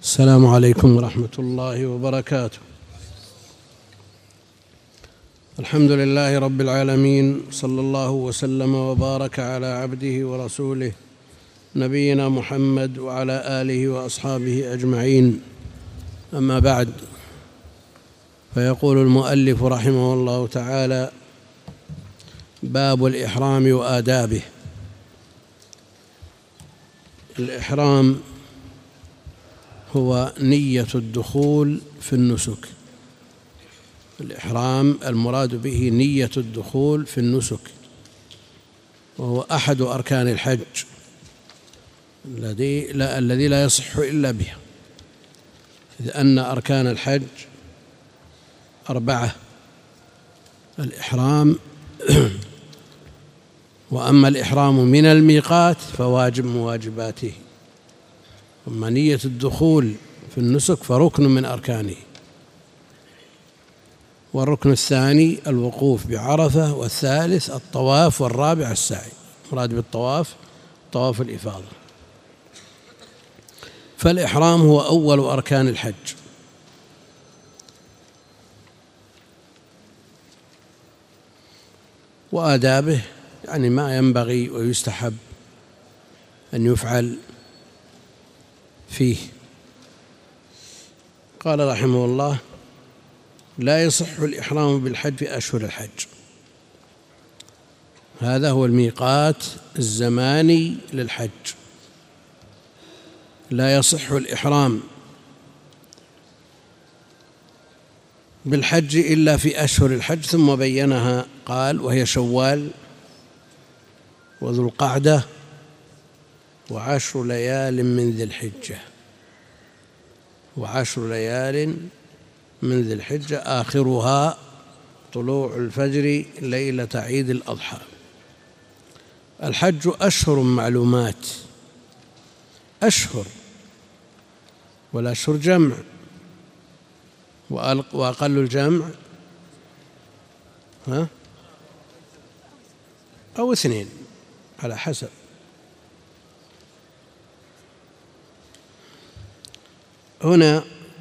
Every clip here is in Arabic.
السلام عليكم ورحمة الله وبركاته. الحمد لله رب العالمين، صلى الله وسلم وبارك على عبده ورسوله نبينا محمد وعلى آله وأصحابه أجمعين. أما بعد، فيقول المؤلف رحمه الله تعالى: باب الإحرام وآدابه. الإحرام هو نية الدخول في النسك. الإحرام المراد به نية الدخول في النسك، وهو أحد أركان الحج الذي لا يصح إلا به، إذ أن أركان الحج 4: الإحرام وأما الإحرام من الميقات فواجب من واجباته، أما نية الدخول في النسك فركن من أركانه. والركن الثاني الوقوف بعرفة، والثالث الطواف، والرابع السعي. مراد بالطواف طواف الإفاضة. فالإحرام هو أول أركان الحج، وآدابه يعني ما ينبغي ويستحب أن يفعل فيه. قال رحمه الله: لا يصح الإحرام بالحج في أشهر الحج. هذا هو الميقات الزماني للحج. لا يصح الإحرام بالحج إلا في أشهر الحج، ثم بينها قال: وهي شوال وذو القعدة و10 ليال من ذي الحجة. و10 ليال من ذي الحجة آخرها طلوع الفجر ليلة عيد الأضحى. الحج أشهر معلومات، أشهر، والأشهر جمع، وأقل الجمع أو 2 على حسب. هنا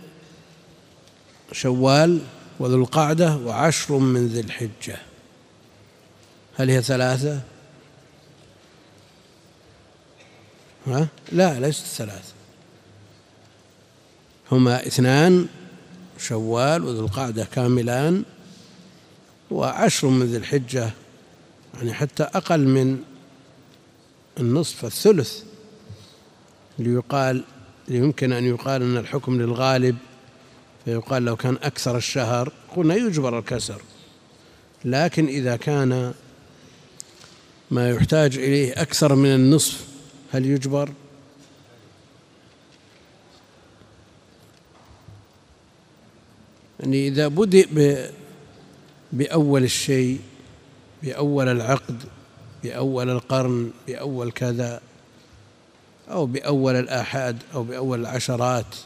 شوال وذو القعدة و10 من ذي الحجة. هل هي 3؟ لا، ليست 3، هما 2: شوال وذو القعدة كاملان، و10 من ذي الحجة، يعني حتى أقل من النصف، الثلث، يمكن أن يقال أن الحكم للغالب، فيقال لو كان أكثر الشهر قلنا يجبر الكسر، لكن إذا كان ما يحتاج إليه أكثر من النصف هل يجبر؟ يعني إذا بدأ بأول الشيء، بأول العقد، بأول القرن، بأول كذا، أو بأول الآحاد، أو بأول العشرات،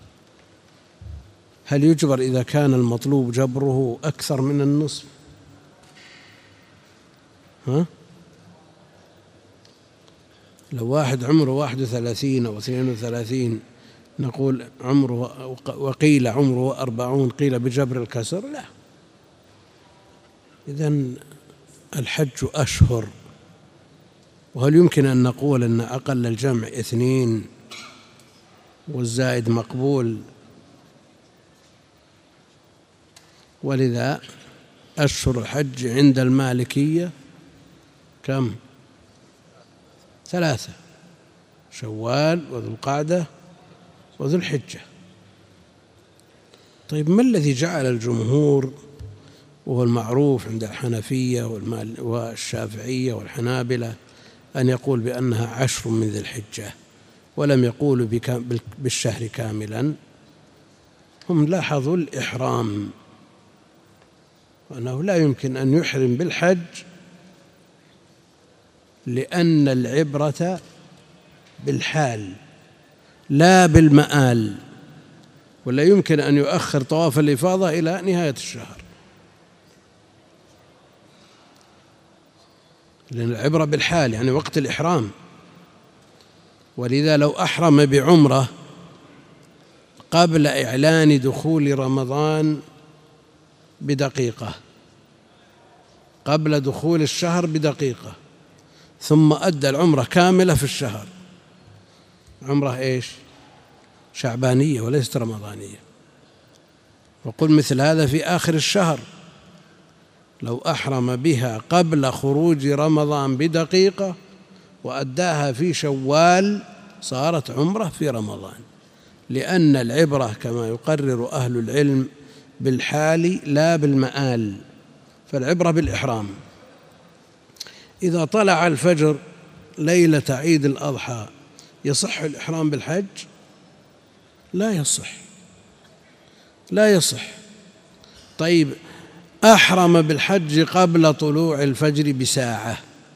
هل يجبر إذا كان المطلوب جبره أكثر من النصف؟ لو واحد عمره 31 أو 32 نقول عمره، وقيل عمره 40، قيل بجبر الكسر؟ لا. إذن الحج أشهر. وهل يمكن أن نقول أن أقل الجمع 2 والزائد مقبول؟ ولذا أشهر الحج عند المالكية كم؟ 3: شوال وذو القعدة وذو الحجة. طيب، ما الذي جعل الجمهور، وهو المعروف عند الحنفية والشافعية والحنابلة، أن يقول بأنها 10 من ذي الحجة ولم يقولوا بالشهر كاملا؟ هم لاحظوا الإحرام، وأنه لا يمكن أن يحرم بالحج، لأن العبرة بالحال لا بالمآل، ولا يمكن أن يؤخر طواف الإفاضة إلى نهاية الشهر، لأن العبرة بالحال يعني وقت الإحرام. ولذا لو أحرم بعمرة قبل إعلان دخول رمضان بدقيقة، قبل دخول الشهر بدقيقة، ثم أدى العمرة كاملة في الشهر، عمرة إيش؟ شعبانية وليست رمضانية. وقل مثل هذا في آخر الشهر، لو أحرم بها قبل خروج رمضان بدقيقة وأداها في شوال صارت عمرة في رمضان، لأن العبرة كما يقرر أهل العلم بالحال لا بالمآل، فالعبرة بالإحرام. إذا طلع الفجر ليلة عيد الأضحى يصح الإحرام بالحج؟ لا يصح، لا يصح. طيب أحرم بالحج قبل طلوع الفجر بساعة،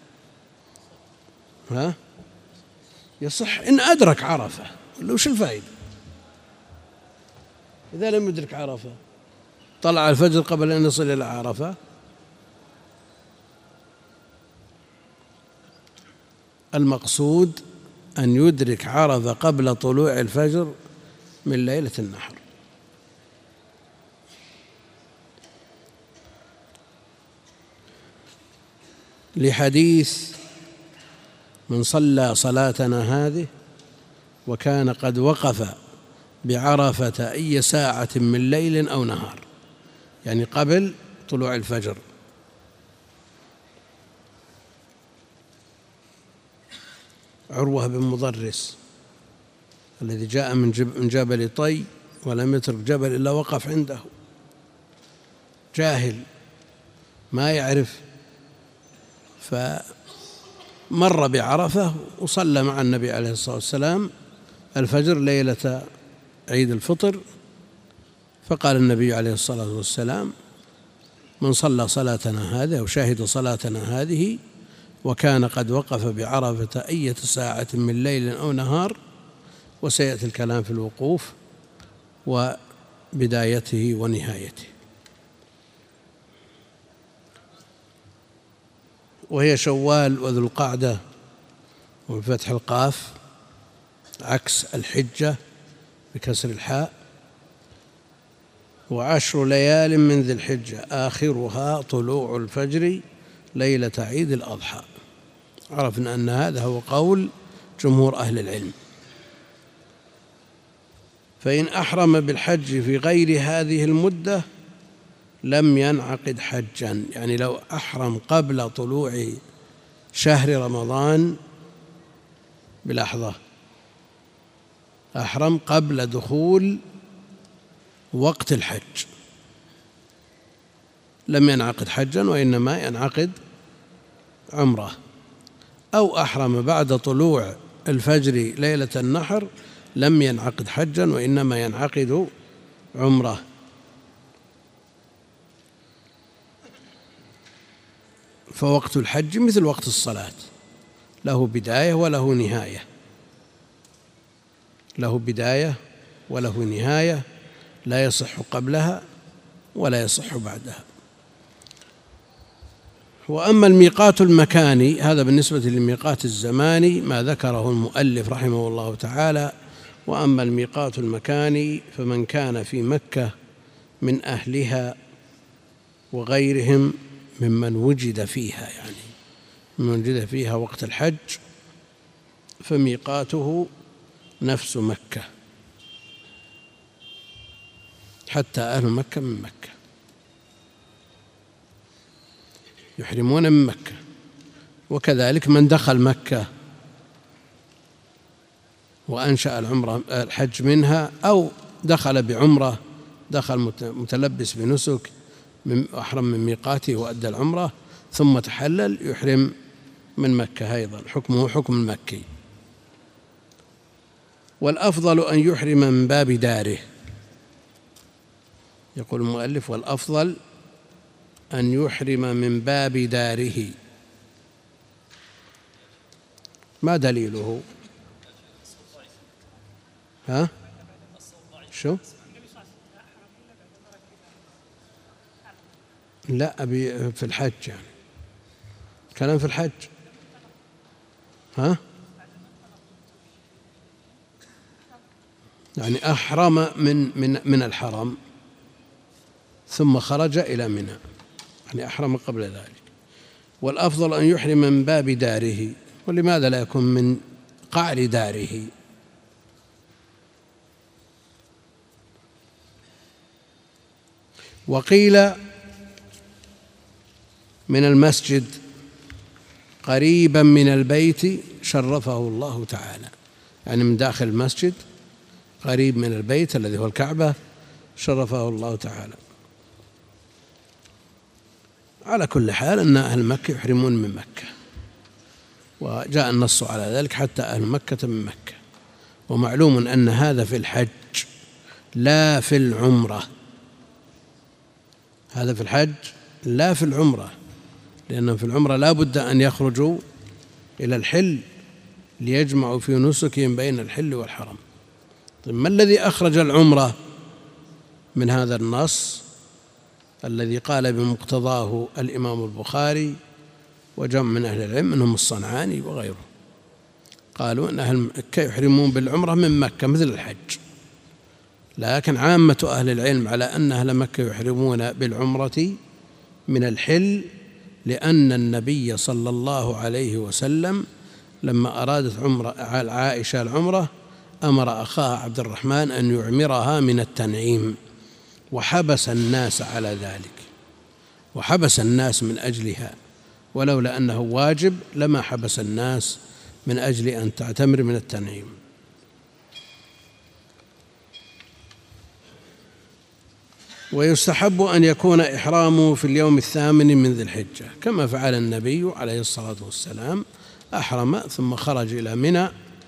يصح إن أدرك عرفة، وش الفائدة إذا لم يدرك عرفة؟ طلع الفجر قبل أن يصل إلى عرفة. المقصود أن يدرك عرفة قبل طلوع الفجر من ليلة النحر. لحديث من صلى صلاتنا هذه وكان قد وقف بعرفة أي ساعة من ليل أو نهار، يعني قبل طلوع الفجر. عروة بن مضرس الذي جاء من جبل طي ولم يترك جبل إلا وقف عنده، جاهل ما يعرف، فمر بعرفة وصلى مع النبي عليه الصلاة والسلام الفجر ليلة عيد الفطر، فقال النبي عليه الصلاة والسلام: من صلى صلاتنا هذه وشاهد صلاتنا هذه وكان قد وقف بعرفة أية ساعة من ليل أو نهار، وسيأتي الكلام في الوقوف وبدايته ونهايته. وهي شوال وذو القعدة وبفتح القاف عكس الحجة بكسر الحاء، وعشر ليال من ذي الحجة آخرها طلوع الفجر ليلة عيد الأضحى. عرفنا أن هذا هو قول جمهور أهل العلم. فإن أحرم بالحج في غير هذه المدة لم ينعقد حجا، يعني لو أحرم قبل طلوع شهر رمضان بلحظة، أحرم قبل دخول وقت الحج، لم ينعقد حجا وإنما ينعقد عمرة. أو أحرم بعد طلوع الفجر ليلة النحر لم ينعقد حجا وإنما ينعقد عمرة. فوقت الحج مثل وقت الصلاة، له بداية وله نهاية، له بداية وله نهاية، لا يصح قبلها ولا يصح بعدها. وأما الميقات المكاني هذا بالنسبة للميقات الزماني ما ذكره المؤلف رحمه الله تعالى. وأما الميقات المكاني فمن كان في مكة من أهلها وغيرهم ممن وجد فيها، يعني من وجد فيها وقت الحج، فميقاته نفس مكة، حتى أهل مكة من مكة يحرمون من مكة، وكذلك من دخل مكة وأنشأ الحج منها، أو دخل بعمرة، دخل متلبس بنسك أحرم من ميقاته وأدى العمرة ثم تحلل يحرم من مكة أيضا، حكمه حكم المكي. والأفضل أن يحرم من باب داره، يقول المؤلف: والأفضل أن يحرم من باب داره. ما دليله؟ شو؟ لا أبي في الحج، يعني كلام في الحج. يعني أحرم من الحرم ثم خرج إلى منى، يعني أحرم قبل ذلك. والأفضل أن يحرم من باب داره، ولماذا لا يكون من قعر داره؟ وقيل من المسجد قريبا من البيت شرفه الله تعالى، يعني من داخل المسجد قريب من البيت الذي هو الكعبة شرفه الله تعالى. على كل حال أن أهل مكة يحرمون من مكة، وجاء النص على ذلك حتى أهل مكة من مكة. ومعلوم أن هذا في الحج لا في العمرة، هذا في الحج لا في العمرة، لأنهم في العمرة لا بد أن يخرجوا إلى الحل ليجمعوا في نسكهم بين الحل والحرم. طيب ما الذي أخرج العمرة من هذا النص الذي قال بمقتضاه الإمام البخاري وجمع من أهل العلم منهم الصنعاني وغيره؟ قالوا أن أهل مكة يحرمون بالعمرة من مكة مثل الحج، لكن عامة أهل العلم على أن أهل مكة يحرمون بالعمرة من الحل، لأن النبي صلى الله عليه وسلم لما أرادت عائشة العمرة أمر أخاها عبد الرحمن أن يعمرها من التنعيم، وحبس الناس على ذلك، وحبس الناس من أجلها، ولولا أنه واجب لما حبس الناس من أجل أن تعتمر من التنعيم. ويستحب أن يكون إحرامه في اليوم 8 من ذي الحجة كما فعل النبي عليه الصلاة والسلام، أحرم ثم خرج إلى منى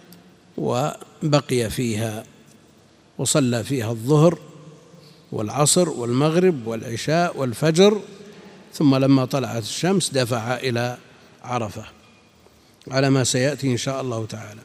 وبقي فيها وصلى فيها الظهر والعصر والمغرب والعشاء والفجر، ثم لما طلعت الشمس دفع إلى عرفة على ما سيأتي إن شاء الله تعالى.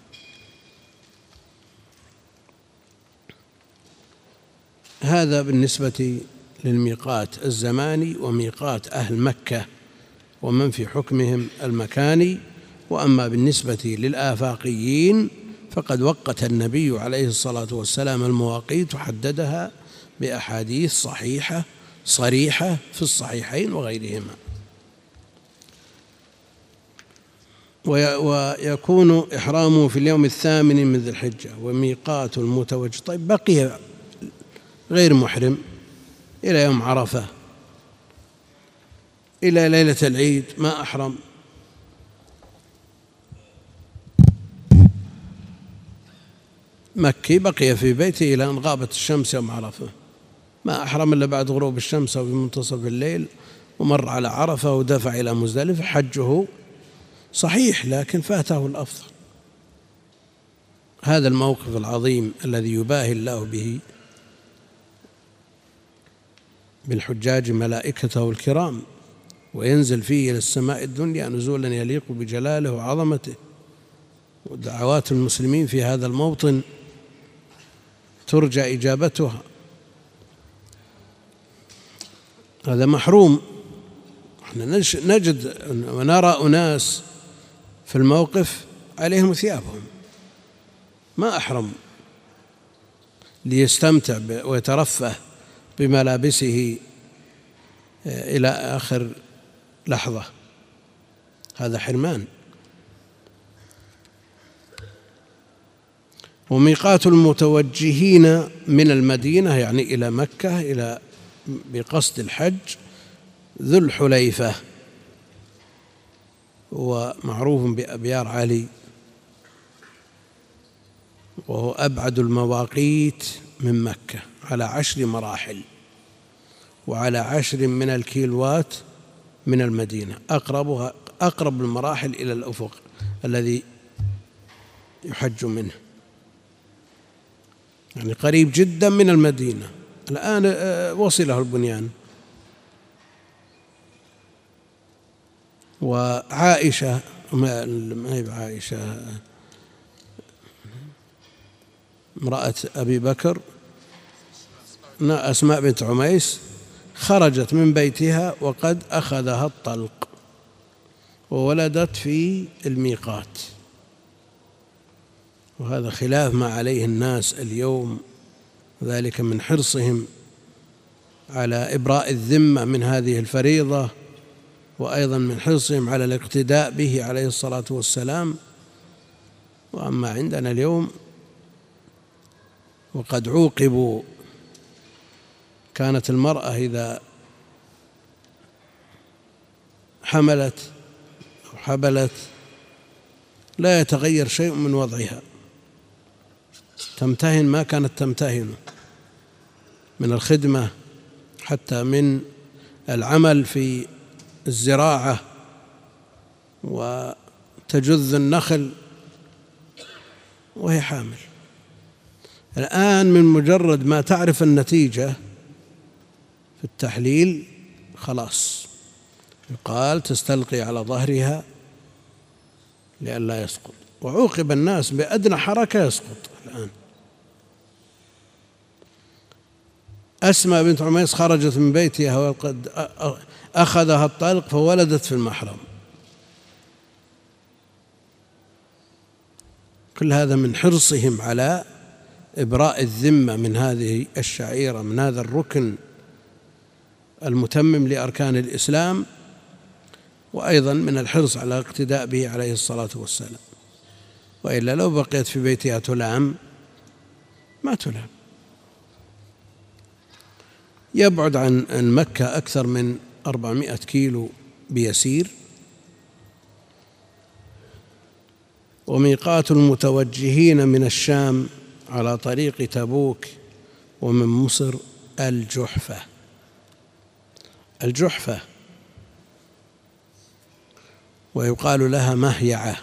هذا بالنسبة للميقات الزماني وميقات أهل مكة ومن في حكمهم المكاني. وأما بالنسبة للآفاقيين فقد وقت النبي عليه الصلاة والسلام المواقيت وحددها بأحاديث صحيحة صريحة في الصحيحين وغيرهما. ويكون إحرامه في اليوم 8 من ذي الحجة وميقات المتوجه. طيب بقي غير محرم إلى يوم عرفة إلى ليلة العيد ما أحرم، مكي بقي في بيته إلى أن غابت الشمس يوم عرفة، ما أحرم إلا بعد غروب الشمس أو في منتصف الليل، ومر على عرفة ودفع إلى مزدلفة. حجه صحيح لكن فاته الأفضل. هذا الموقف العظيم الذي يباهي الله به بالحجاج ملائكته الكرام وينزل فيه إلى السماء الدنيا نزولا يليق بجلاله وعظمته، ودعوات المسلمين في هذا الموطن ترجى إجابتها. هذا محروم. احنا نجد ونرى أناس في الموقف عليهم ثيابهم ما أحرم ليستمتع ويترفه بملابسه إلى آخر لحظة، هذا حرمان. وميقات المتوجهين من المدينة يعني إلى مكة إلى بقصد الحج ذو الحليفة، ومعروف بأبيار علي، وهو أبعد المواقيت من مكة على 10 مراحل وعلى 10 من الكيلوات من المدينة، أقرب المراحل إلى الأفق الذي يحج منه، يعني قريب جدا من المدينة. الآن وصله البنيان. وعائشة ما هي عائشة امرأة أبي بكر أسماء بنت عميس خرجت من بيتها وقد أخذها الطلق وولدت في الميقات، وهذا خلاف ما عليه الناس اليوم وذلك من حرصهم على إبراء الذمة من هذه الفريضة، وأيضا من حرصهم على الاقتداء به عليه الصلاة والسلام. وأما عندنا اليوم وقد عوقبوا، كانت المرأة إذا حملت أو حبلت لا يتغير شيء من وضعها، تمتهن ما كانت تمتهنه من الخدمة، حتى من العمل في الزراعة وتجذ النخل وهي حامل. الآن من مجرد ما تعرف النتيجة في التحليل خلاص يقال تستلقي على ظهرها لئلا يسقط، وعوقب الناس بأدنى حركة يسقط. الآن أسماء بنت عميس خرجت من بيتها وقد أخذها الطلق فولدت في المحرم. كل هذا من حرصهم على إبراء الذمة من هذه الشعيرة، من هذا الركن المتمم لأركان الإسلام، وأيضا من الحرص على الاقتداء به عليه الصلاة والسلام. وإلا لو بقيت في بيتها تلام ما تلام. يبعد عن مكة أكثر من 400 كيلو بيسير. وميقات المتوجهين من الشام على طريق تبوك ومن مصر الجحفة. الجحفة ويقال لها مهيعة،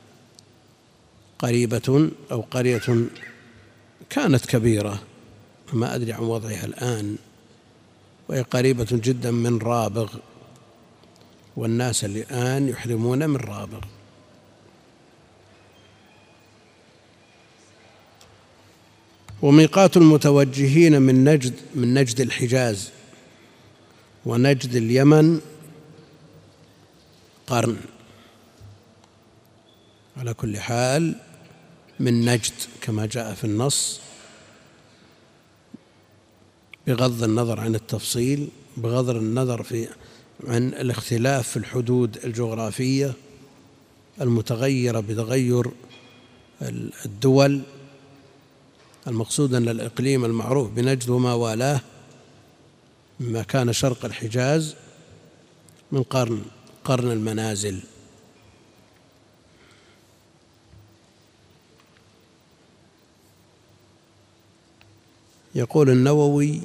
قريبة أو قرية كانت كبيرة، ما أدري عن وضعها الآن، وهي قريبة جدا من رابغ، والناس الآن يحرمون من رابغ. وميقات المتوجهين من نجد الحجاز ونجد اليمن قرن. على كل حال من نجد كما جاء في النص، بغض النظر عن التفصيل، بغض النظر عن الاختلاف في الحدود الجغرافية المتغيرة بتغير الدول. المقصود أن الإقليم المعروف بنجد وما والاه مما كان شرق الحجاز من قرن المنازل. يقول النووي: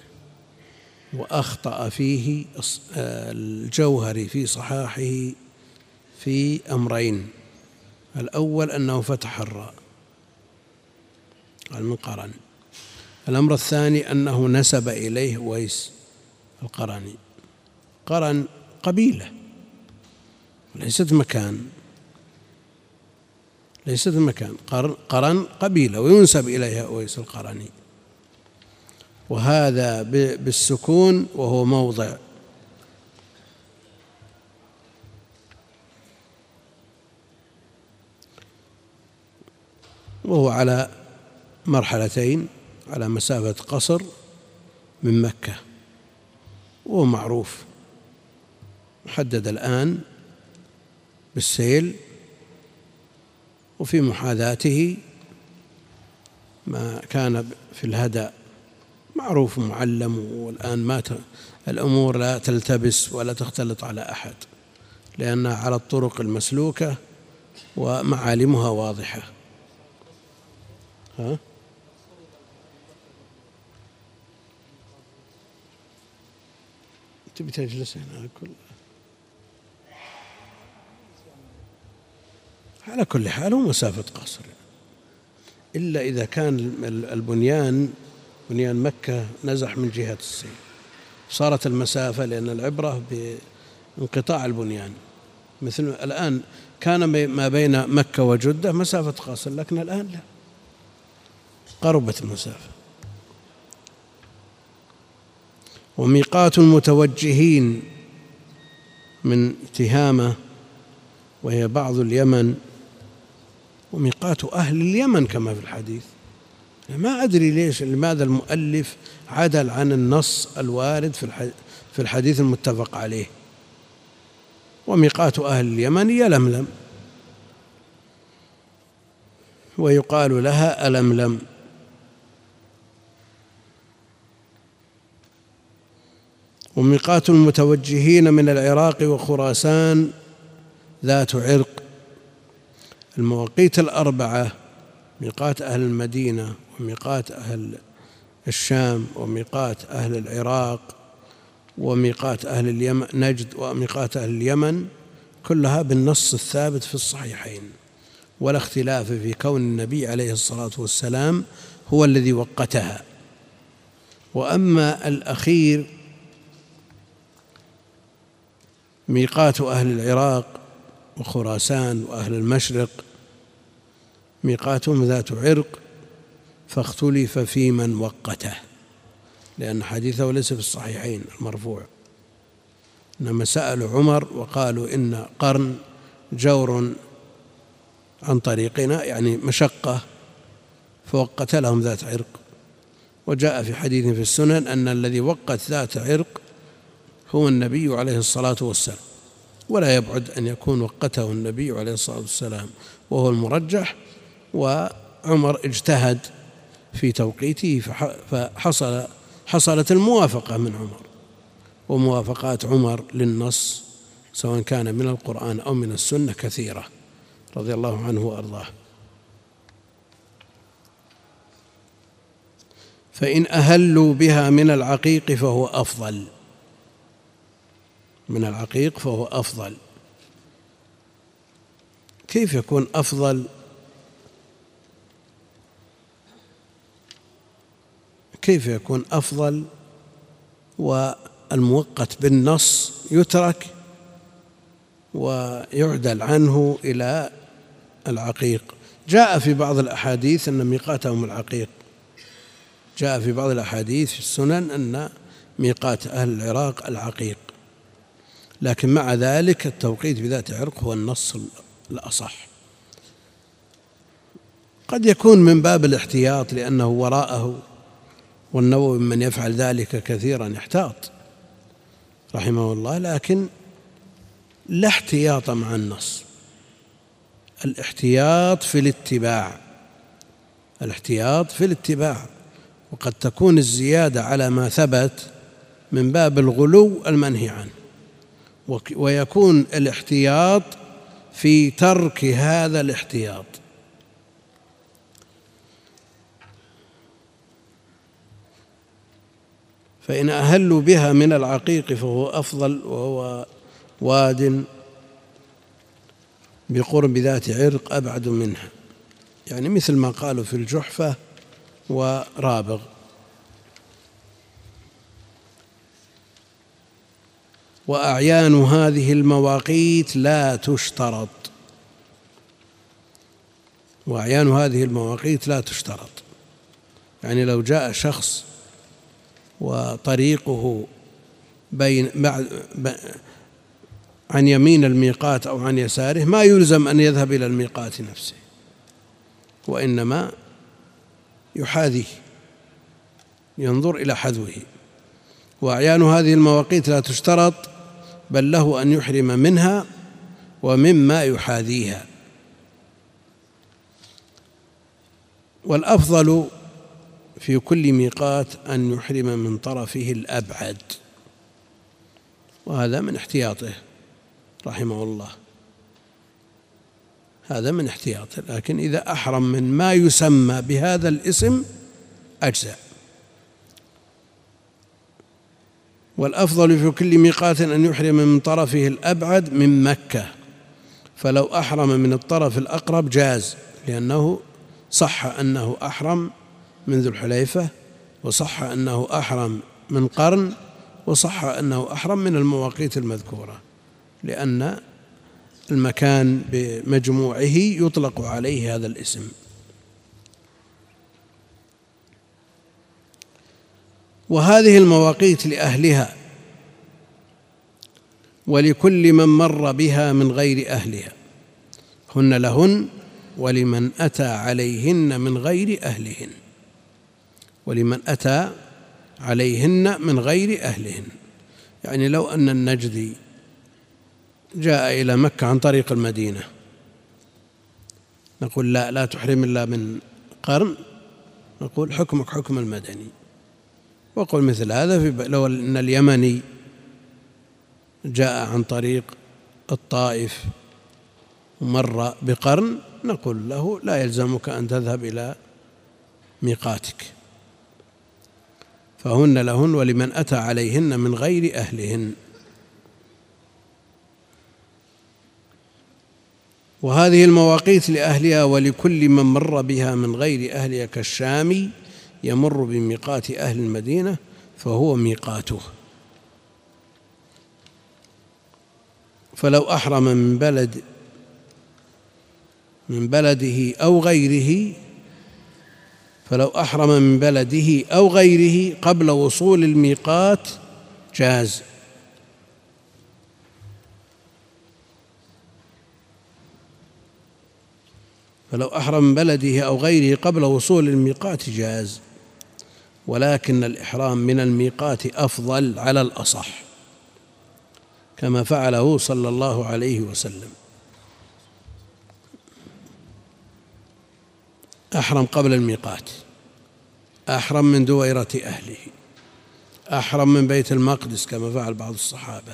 وأخطأ فيه الجوهري في صحاحه في أمرين: الأول أنه فتح الراء قال من قرن، الأمر الثاني أنه نسب إليه ويس القرني. قرن قبيلة ليست مكان، قرن قبيلة وينسب إليها ويس القرني، وهذا بالسكون وهو موضع. وهو على مرحلتين، على مسافة قصر من مكة، وهو معروف محدد الآن بالسيل، وفي محاذاته ما كان في الهدى معروف معلم. والآن الأمور لا تلتبس ولا تختلط على أحد، لأنها على الطرق المسلوكة ومعالمها واضحة. تبي تجلس هنا على كل حال هو مسافة قصر، إلا إذا كان البنيان بنيان مكة نزح من جهة السيل صارت المسافة، لأن العبرة بانقطاع البنيان. مثل الآن كان ما بين مكة وجدة مسافة قصر، لكن الآن لا، قربت المسافة. وميقات المتوجهين من تهامة وهي بعض اليمن، وميقات أهل اليمن كما في الحديث، ما أدري ليش لماذا المؤلف عدل عن النص الوارد في الحديث المتفق عليه. وميقات أهل اليمن يلملم، ويقال لها ألملم. وميقات المتوجهين من العراق وخراسان ذات عرق. المواقيت الأربعة، ميقات أهل المدينة وميقات أهل الشام وميقات أهل العراق وميقات أهل اليمن نجد وميقات أهل اليمن، كلها بالنص الثابت في الصحيحين، ولا اختلاف في كون النبي عليه الصلاة والسلام هو الذي وقتها. وأما الأخير ميقات أهل العراق وخراسان وأهل المشرق ميقاتهم ذات عرق، فاختلف في من وقته، لأن حديثه ليس في الصحيحين المرفوع، إنما سألوا عمر وقالوا إن قرن جور عن طريقنا، يعني مشقة، فوقت لهم ذات عرق. وجاء في حديث في السنن أن الذي وقت ذات عرق هو النبي عليه الصلاة والسلام، ولا يبعد أن يكون وقته النبي عليه الصلاة والسلام، وهو المرجح. وعمر اجتهد في توقيته فحصلت الموافقة من عمر. وموافقات عمر للنص سواء كان من القرآن أو من السنة كثيرة رضي الله عنه وأرضاه. فإن أهلوا بها من العقيق فهو أفضل، من العقيق فهو أفضل. كيف يكون أفضل؟ كيف يكون أفضل والموقت بالنص يترك ويعدل عنه إلى العقيق؟ جاء في بعض الأحاديث أن ميقاتهم العقيق، جاء في بعض الأحاديث في السنن أن ميقات أهل العراق العقيق، لكن مع ذلك التوقيت بذات عرق هو النص الأصح. قد يكون من باب الاحتياط لأنه وراءه، والنووي من يفعل ذلك كثيرا يحتاط رحمه الله، لكن لا احتياط مع النص، الاحتياط في الاتباع، الاحتياط في الاتباع. وقد تكون الزيادة على ما ثبت من باب الغلو المنهي عنه، ويكون الاحتياط في ترك هذا الاحتياط. فإن أهلوا بها من العقيق فهو أفضل، وهو واد بقرب ذات عرق أبعد منها، يعني مثل ما قالوا في الجحفة ورابغ. وأعيان هذه المواقيت لا تشترط، وأعيان هذه المواقيت لا تشترط، يعني لو جاء شخص وطريقه عن يمين الميقات أو عن يساره ما يلزم أن يذهب إلى الميقات نفسه، وإنما يحاذيه، ينظر إلى حذوه. وأعيان هذه المواقيت لا تشترط، بل له أن يحرم منها ومما يحاذيها. والأفضل في كل ميقات أن يحرم من طرفه الأبعد، وهذا من احتياطه رحمه الله، هذا من احتياطه. لكن إذا أحرم من ما يسمى بهذا الاسم أجزاء. والأفضل في كل ميقات أن يحرم من طرفه الأبعد من مكة، فلو أحرم من الطرف الأقرب جاز، لأنه صح أنه أحرم من ذو الحليفة، وصح أنه أحرم من قرن، وصح أنه أحرم من المواقيت المذكورة، لأن المكان بمجموعه يطلق عليه هذا الاسم. وهذه المواقيت لأهلها ولكل من مر بها من غير أهلها، هن لهن ولمن أتى عليهن من غير أهلهن. ولمن أتى عليهن من غير أهلهن. يعني لو أن النجدي جاء إلى مكة عن طريق المدينة نقول لا تحرم إلا من قرن، نقول حكمك حكم المدني. وقل مثل هذا لو أن اليمني جاء عن طريق الطائف ومر بقرن نقول له لا يلزمك أن تذهب إلى ميقاتك، فهن لهن ولمن أتى عليهن من غير أهلهن. وهذه المواقيت لأهلها ولكل من مر بها من غير أهلها كالشامي يمر بميقات أهل المدينة فهو ميقاته. فلو أحرم من بلده أو غيره قبل وصول الميقات جاز. فلو أحرم من بلده أو غيره قبل وصول الميقات جاز، ولكن الإحرام من الميقات أفضل على الأصح كما فعله صلى الله عليه وسلم. أحرم قبل الميقات، أحرم من دويرة أهله، أحرم من بيت المقدس كما فعل بعض الصحابة.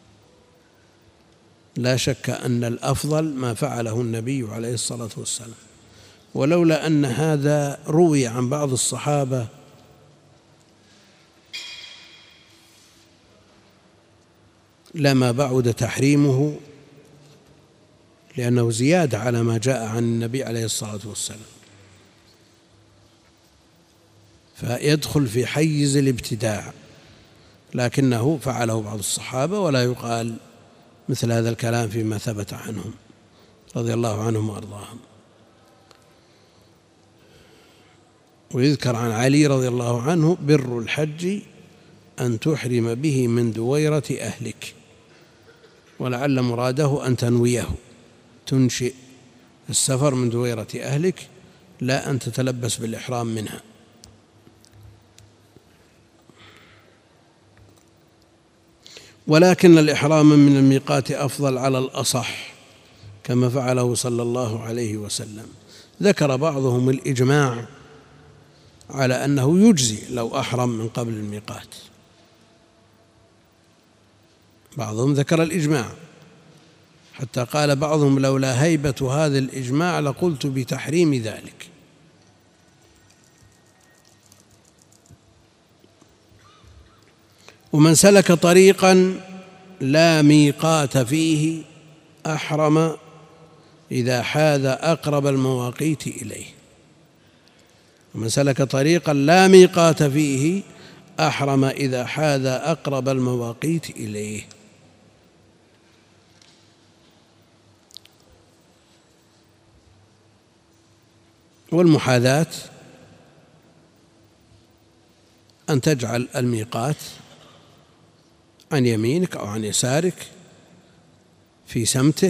لا شك أن الأفضل ما فعله النبي عليه الصلاة والسلام، ولولا أن هذا روي عن بعض الصحابة لما بعد تحريمه، لأنه زيادة على ما جاء عن النبي عليه الصلاة والسلام، فيدخل في حيز الابتداع، لكنه فعله بعض الصحابة ولا يقال مثل هذا الكلام فيما ثبت عنهم رضي الله عنهم وأرضاهم. ويذكر عن علي رضي الله عنه: بر الحج أن تحرم به من دويرة أهلك، ولعل مراده أن تنويه، تنشئ السفر من دويرة أهلك لا أن تتلبس بالإحرام منها. ولكن الإحرام من الميقات أفضل على الأصح كما فعله صلى الله عليه وسلم. ذكر بعضهم الإجماع على أنه يجزي لو أحرم من قبل الميقات، بعضهم ذكر الإجماع حتى قال بعضهم: لولا هيبة هذا الإجماع لقلت بتحريم ذلك. ومن سلك طريقا لا ميقات فيه أحرم إذا حاذ أقرب المواقيت إليه. ومن سلك طريقا لا ميقات فيه أحرم إذا حاذ أقرب المواقيت إليه. والمحاذاة أن تجعل الميقات عن يمينك أو عن يسارك في سمته،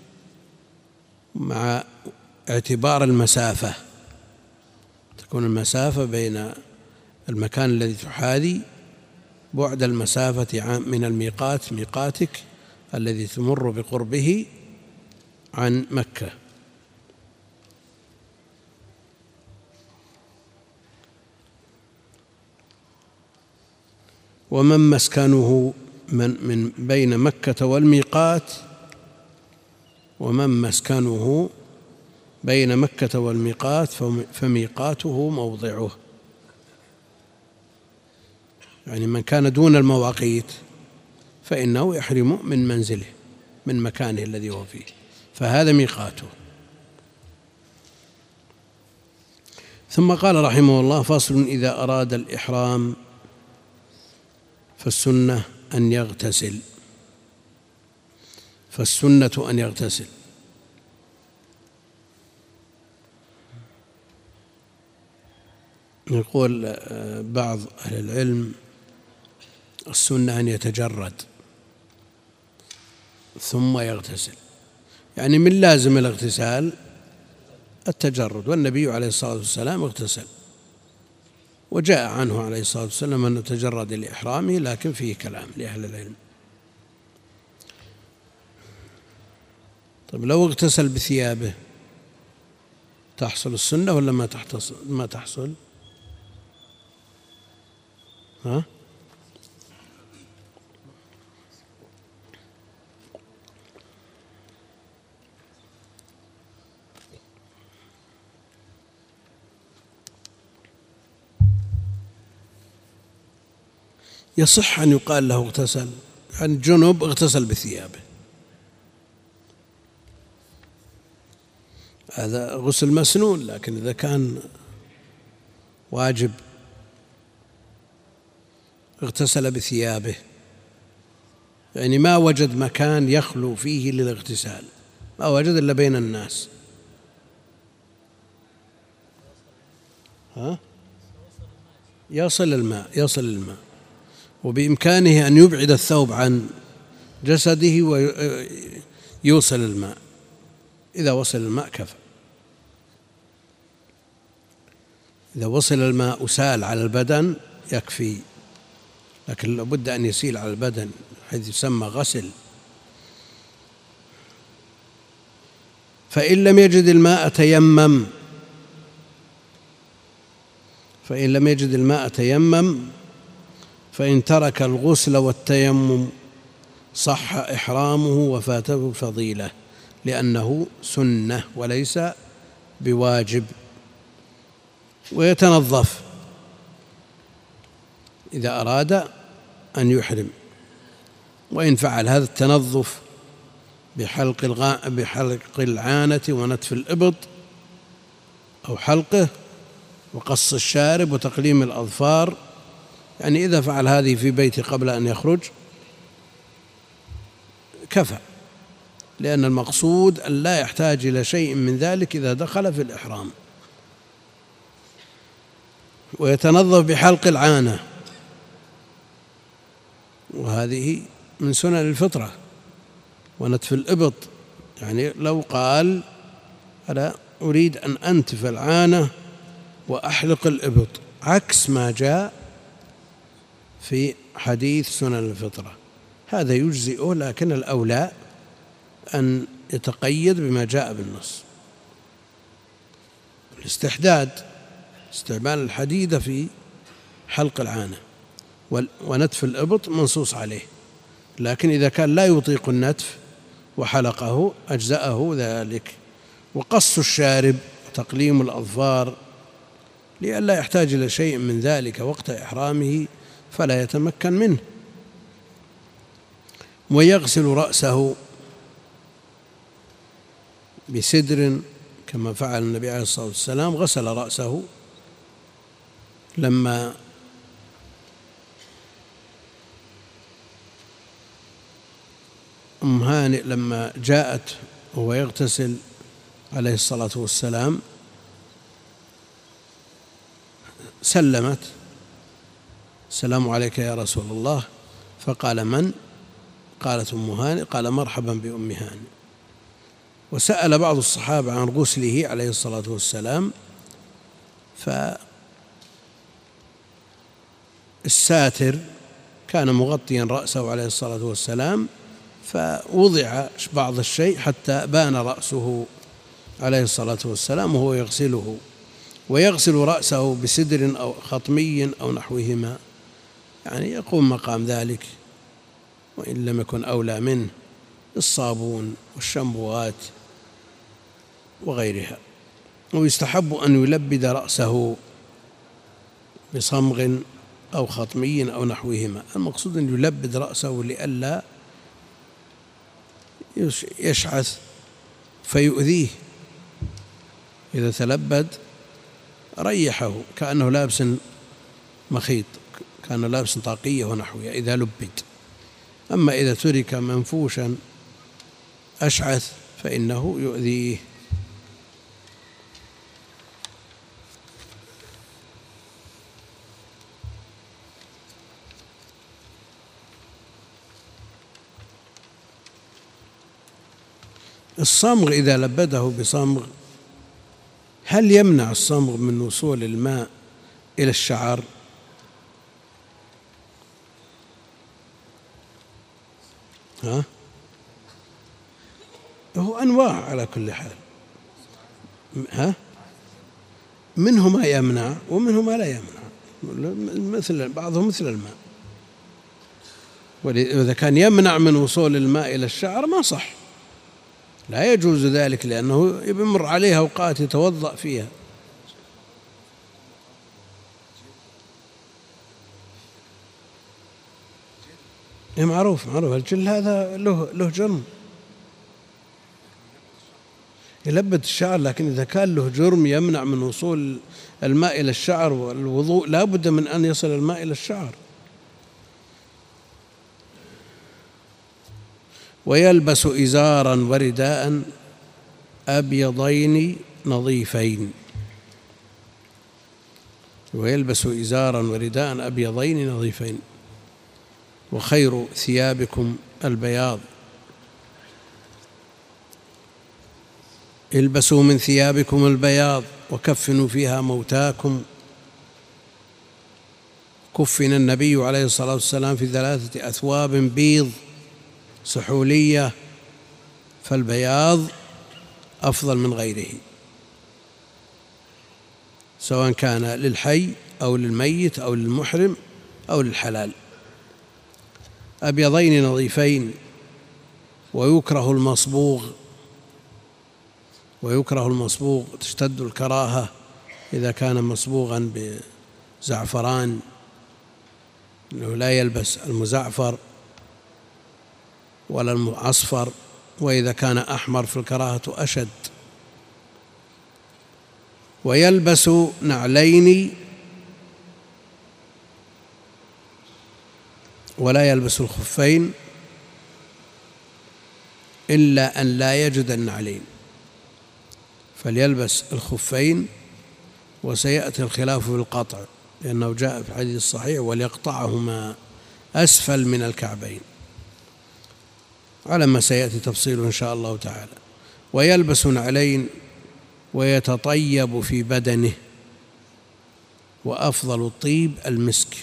مع اعتبار المسافة، تكون المسافة بين المكان الذي تحاذي بعد المسافة من الميقات، ميقاتك الذي تمر بقربه عن مكة. ومن مسكنه من بين مكة والميقات، ومن مسكنه بين مكة والميقات فميقاته موضعه. يعني من كان دون المواقيت فإنه يحرم من منزله، من مكانه الذي هو فيه، فهذا ميقاته. ثم قال رحمه الله: فصل: إذا أراد الإحرام فالسنة أن يغتسل. فالسنة أن يغتسل. يقول بعض أهل العلم: السنة أن يتجرد ثم يغتسل، يعني من لازم الاغتسال التجرد، والنبي عليه الصلاة والسلام اغتسل وجاء عنه عليه الصلاة والسلام أنه تجرد لإحرامه، لكن فيه كلام لأهل العلم. طيب لو اغتسل بثيابه تحصل السنة ولا ما تحصل؟ ها؟ يصح أن يقال له اغتسل، يعني جنب اغتسل بثيابه، هذا غسل مسنون. لكن إذا كان واجب اغتسل بثيابه، يعني ما وجد مكان يخلو فيه للاغتسال، ما وجد إلا بين الناس، يصل الماء، وبإمكانه أن يبعد الثوب عن جسده ويوصل الماء، إذا وصل الماء كفى. إذا وصل الماء وسال على البدن يكفي، لكن لابد أن يسيل على البدن حيث يسمى غسل. فإن لم يجد الماء تيمم، فإن ترك الغسل والتيمم صح إحرامه وفاته الفضيلة، لأنه سنة وليس بواجب. ويتنظف إذا أراد أن يحرم، وإن فعل هذا التنظف بحلق العانة ونتف الإبط أو حلقه وقص الشارب وتقليم الأظفار، يعني إذا فعل هذه في بيته قبل أن يخرج كفى، لأن المقصود أن لا يحتاج إلى شيء من ذلك إذا دخل في الإحرام. ويتنظف بحلق العانة، وهذه من سنن الفطرة، ونتف الإبط، يعني لو قال أنا أريد أن أنتف العانة وأحلق الإبط، عكس ما جاء في حديث سنن الفطرة، هذا يجزئه، لكن الأولى أن يتقيد بما جاء بالنص. الاستحداد، استعمال الحديدة في حلق العانة، ونتف الإبط منصوص عليه، لكن إذا كان لا يطيق النتف وحلقه أجزأه ذلك. وقص الشارب وتقليم الأظفار لئلا يحتاج إلى شيء من ذلك وقت إحرامه فلا يتمكن منه. ويغسل رأسه بسدر كما فعل النبي عليه الصلاة والسلام، غسل رأسه لما أم هانئ لما جاءت وهو يغتسل عليه الصلاة والسلام سلمت: السلام عليك يا رسول الله. فقال: من؟ قالت أم هانئ. قال: مرحبا بأم هانئ. وسأل بعض الصحابة عن غسله عليه الصلاة والسلام، فالساتر كان مغطيا رأسه عليه الصلاة والسلام، فوضع بعض الشيء حتى بان رأسه عليه الصلاة والسلام وهو يغسله. ويغسل رأسه بسدر أو خطمي أو نحوهما، يعني يقوم مقام ذلك، وإن لم يكن أولى منه الصابون والشامبوات وغيرها. ويستحب أن يلبد رأسه بصمغ أو خطمي أو نحوهما، المقصود أن يلبد رأسه لئلا يشعث فيؤذيه، إذا تلبد ريحه كأنه لابس مخيط، كان لابس طاقية ونحوها إذا لبد. أما إذا ترك منفوشا أشعث فإنه يؤذيه. الصمغ إذا لبده بصمغ، هل يمنع الصمغ من وصول الماء إلى الشعر؟ هو أنواع على كل حال. منه ما يمنع ومنه ما لا يمنع، مثل بعضهم مثل الماء. وإذا كان يمنع من وصول الماء إلى الشعر ما صح، لا يجوز ذلك، لأنه يمر عليها أوقات يتوضأ فيها. معروف الجل هذا له جرم يلبد الشعر، لكن إذا كان له جرم يمنع من وصول الماء إلى الشعر والوضوء لا بد من أن يصل الماء إلى الشعر. ويلبس إزارا ورداء أبيضين نظيفين. ويلبس إزارا ورداء أبيضين نظيفين. وخير ثيابكم البياض. البسوا من ثيابكم البياض وكفنوا فيها موتاكم. كفن النبي عليه الصلاة والسلام في 3 أثواب بيض سحولية، فالبياض أفضل من غيره، سواء كان للحي أو للميت أو للمحرم أو للحلال. أبيضين نظيفين. ويكره المصبوغ، تشتد الكراهة إذا كان مصبوغا بزعفران، أنه لا يلبس المزعفر ولا المعصفر، وإذا كان أحمر فالكراهة أشد. ويلبس نعلين ولا يلبس الخفين إلا أن لا يجد النعلين، فليلبس الخفين. وسيأتي الخلاف في القطع، لأنه جاء في الحديث الصحيح وليقطعهما أسفل من الكعبين، على ما سيأتي تفصيله إن شاء الله تعالى. ويلبس نعلين ويتطيب في بدنه. وأفضل الطيب المسك.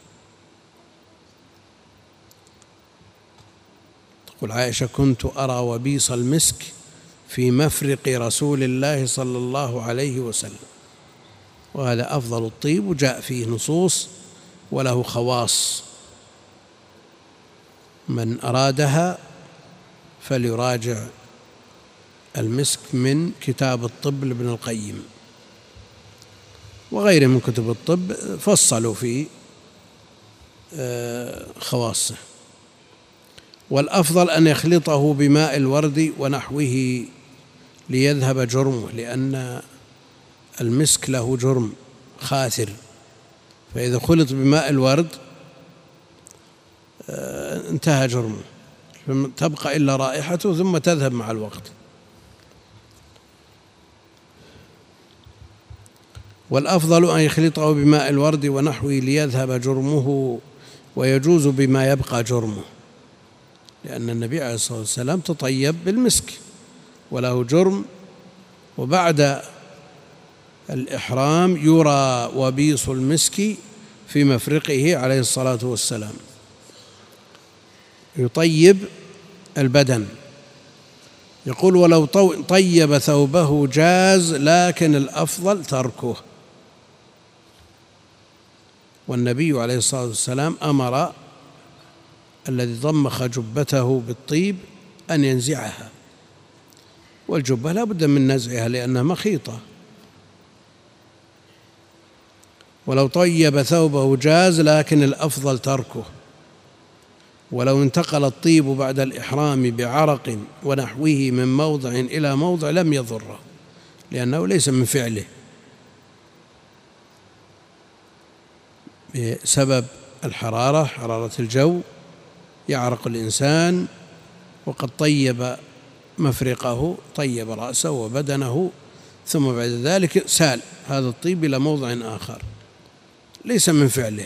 تقول عائشة: كنت أرى وبيص المسك في مفرق رسول الله صلى الله عليه وسلم. وهذا أفضل الطيب، وجاء فيه نصوص وله خواص، من أرادها فليراجع المسك من كتاب الطب لابن القيم وغيره من كتب الطب، فصلوا في خواصه. والأفضل أن يخلطه بماء الورد ونحوه ليذهب جرمه، لأن المسك له جرم خاثر، فإذا خلط بماء الورد انتهى جرمه، تبقى إلا رائحته ثم تذهب مع الوقت. والأفضل أن يخلطه بماء الورد ونحوه ليذهب جرمه، ويجوز بما يبقى جرمه، لأن النبي عليه الصلاة والسلام تطيب بالمسك وله جرم. وبعد الإحرام يرى وبيص المسك في مفرقه عليه الصلاة والسلام، يطيب البدن. يقول: ولو طيب ثوبه جاز، لكن الأفضل تركه. والنبي عليه الصلاة والسلام أمر الذي ضمخ جبته بالطيب أن ينزعها، والجبة لا بد من نزعها لأنها مخيطة. ولو طيب ثوبه جاز، لكن الأفضل تركه. ولو انتقل الطيب بعد الإحرام بعرق ونحوه من موضع إلى موضع لم يضره، لأنه ليس من فعله، بسبب الحرارة، حرارة الجو، يعرق الإنسان وقد طيب مفرقه، طيب رأسه وبدنه، ثم بعد ذلك سال هذا الطيب إلى موضع آخر ليس من فعله.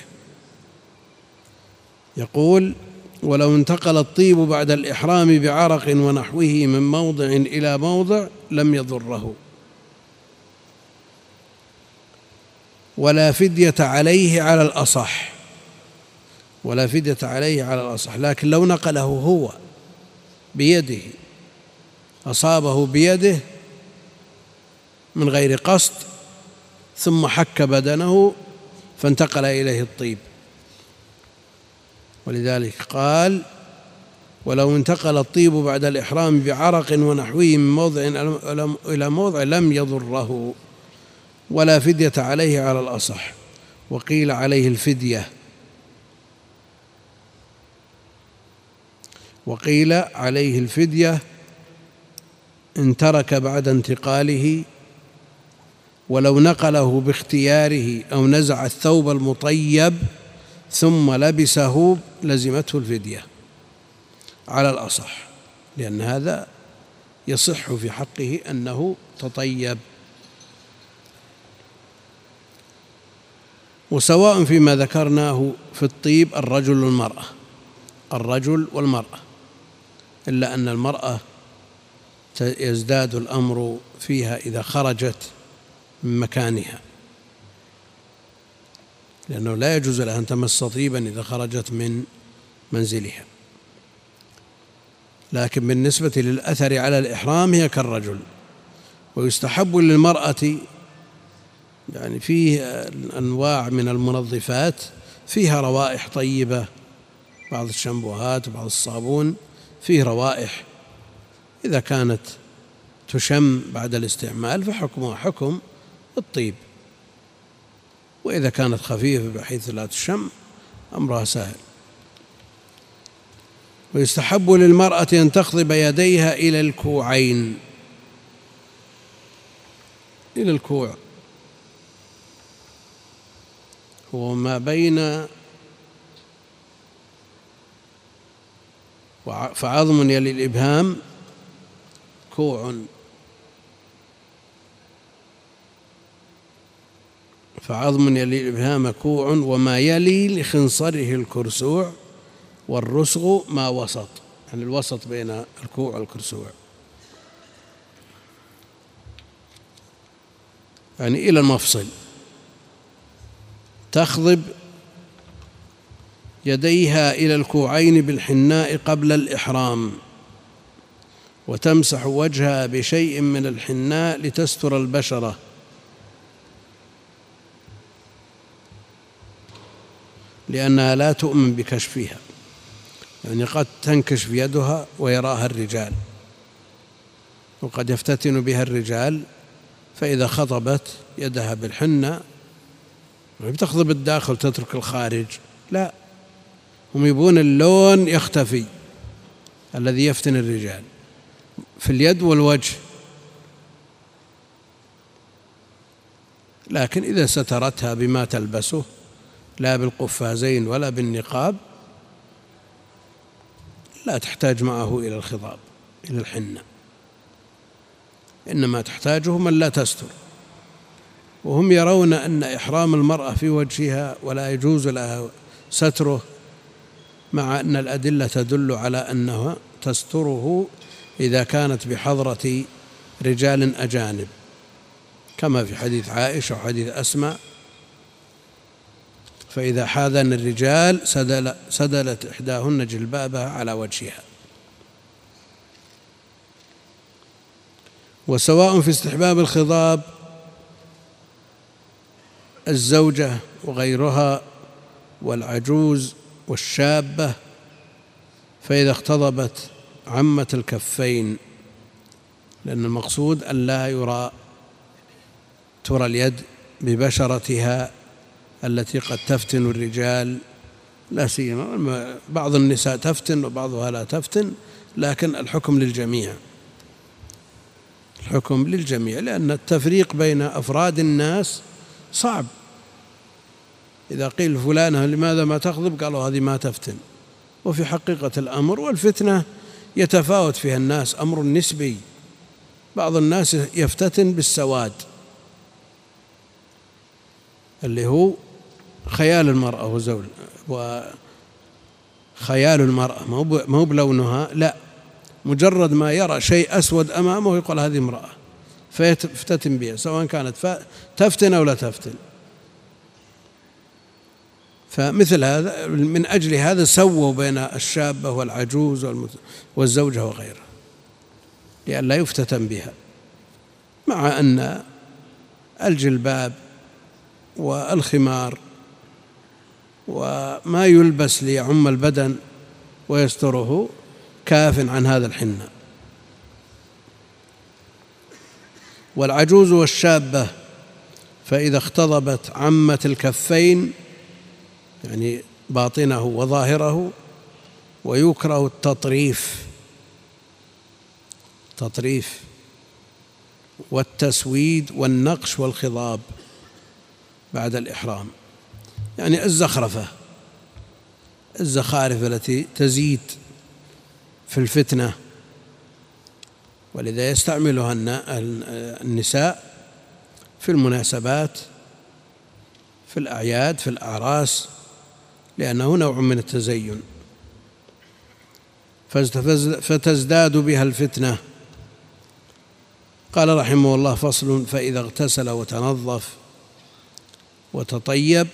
يقول: ولو انتقل الطيب بعد الإحرام بعرق ونحوه من موضع إلى موضع لم يضره. ولا فدية عليه على الأصح، ولا فدية عليه على الأصح. لكن لو نقله هو بيده، أصابه بيده من غير قصد ثم حك بدنه فانتقل إليه الطيب، ولذلك قال: ولو انتقل الطيب بعد الإحرام بعرق ونحوه من موضع إلى موضع لم يضره، ولا فدية عليه على الأصح. وقيل عليه الفدية، وقيل عليه الفدية إن ترك بعد انتقاله، ولو نقله باختياره أو نزع الثوب المطيب ثم لبسه لزمته الفدية على الأصح، لأن هذا يصح في حقه أنه تطيب. وسواء فيما ذكرناه في الطيب الرجل والمرأة، إلا أن المرأة يزداد الأمر فيها إذا خرجت من مكانها، لأنه لا يجوز لها أن تمس طيبا إذا خرجت من منزلها. لكن بالنسبة للأثر على الإحرام هي كالرجل. ويستحب للمرأة، يعني فيه أنواع من المنظفات فيها روائح طيبة، بعض الشامبوهات وبعض الصابون فيه روائح، إذا كانت تشم بعد الاستعمال فحكمها حكم الطيب، وإذا كانت خفيفة بحيث لا تشم أمرها سهل. ويستحب للمرأة أن تخضب يديها إلى الكوعين، إلى الكوع هو ما بين فعظم يلي الإبهام كوع، فعظم يلي الإبهام كوع، وما يلي لخنصره الكرسوع، والرسغ ما وسط، يعني الوسط بين الكوع والكرسوع، يعني إلى المفصل. تخضب يديها إلى الكوعين بالحناء قبل الإحرام، وتمسح وجهها بشيء من الحناء لتستر البشرة، لأنها لا تؤمن بكشفها، يعني قد تنكشف يدها ويراها الرجال، وقد يفتتن بها الرجال، فإذا خضبت يدها بالحنة ما بتخضب الداخل تترك الخارج، لا، هم يبون اللون يختفي الذي يفتن الرجال في اليد والوجه. لكن إذا سترتها بما تلبسه لا بالقفازين ولا بالنقاب لا تحتاج معه إلى الخضاب إلى الحنة، إنما تحتاجه من لا تستر. وهم يرون أن إحرام المرأة في وجهها ولا يجوز لها ستره، مع أن الأدلة تدل على أنها تستره إذا كانت بحضرة رجال أجانب، كما في حديث عائشة وحديث أسماء: فإذا حاذن الرجال سدلت إحداهن جلبابها على وجهها. وسواء في استحباب الخضاب الزوجة وغيرها والعجوز والشابة، فإذا اختضبت عمت الكفين، لأن المقصود أن لا ترى اليد ببشرتها التي قد تفتن الرجال، لا سيما بعض النساء تفتن وبعضها لا تفتن، لكن الحكم للجميع، الحكم للجميع، لأن التفريق بين أفراد الناس صعب. إذا قيل فلانة لماذا ما تخضب؟ قالوا هذه ما تفتن. وفي حقيقة الأمر والفتنة يتفاوت فيها الناس، أمر نسبي، بعض الناس يفتتن بالسواد اللي هو خيال المرأة وخيال المرأة، ما هو بلونها، لا، مجرد ما يرى شيء أسود أمامه يقول هذه امرأة، فيفتتن بها سواء كانت تفتن أو لا تفتن. فمثل هذا من أجل هذا سووا بين الشابة والعجوز والزوجة وغيرها لئلا يفتتن بها، مع أن الجلباب والخمار وما يلبس ليعم البدن ويستره كاف عن هذا الحنة. والعجوز والشابة فإذا اختضبت عمت الكفين، يعني باطنه وظاهره، ويكره التطريف والتسويد والنقش والخضاب بعد الإحرام، يعني الزخرفة، الزخارف التي تزيد في الفتنة، ولذا يستعملها النساء في المناسبات، في الأعياد، في الأعراس، لأنه نوع من التزين، فتزداد بها الفتنة. قال رحمه الله: فصل: فإذا اغتسل وتنظف وتطيب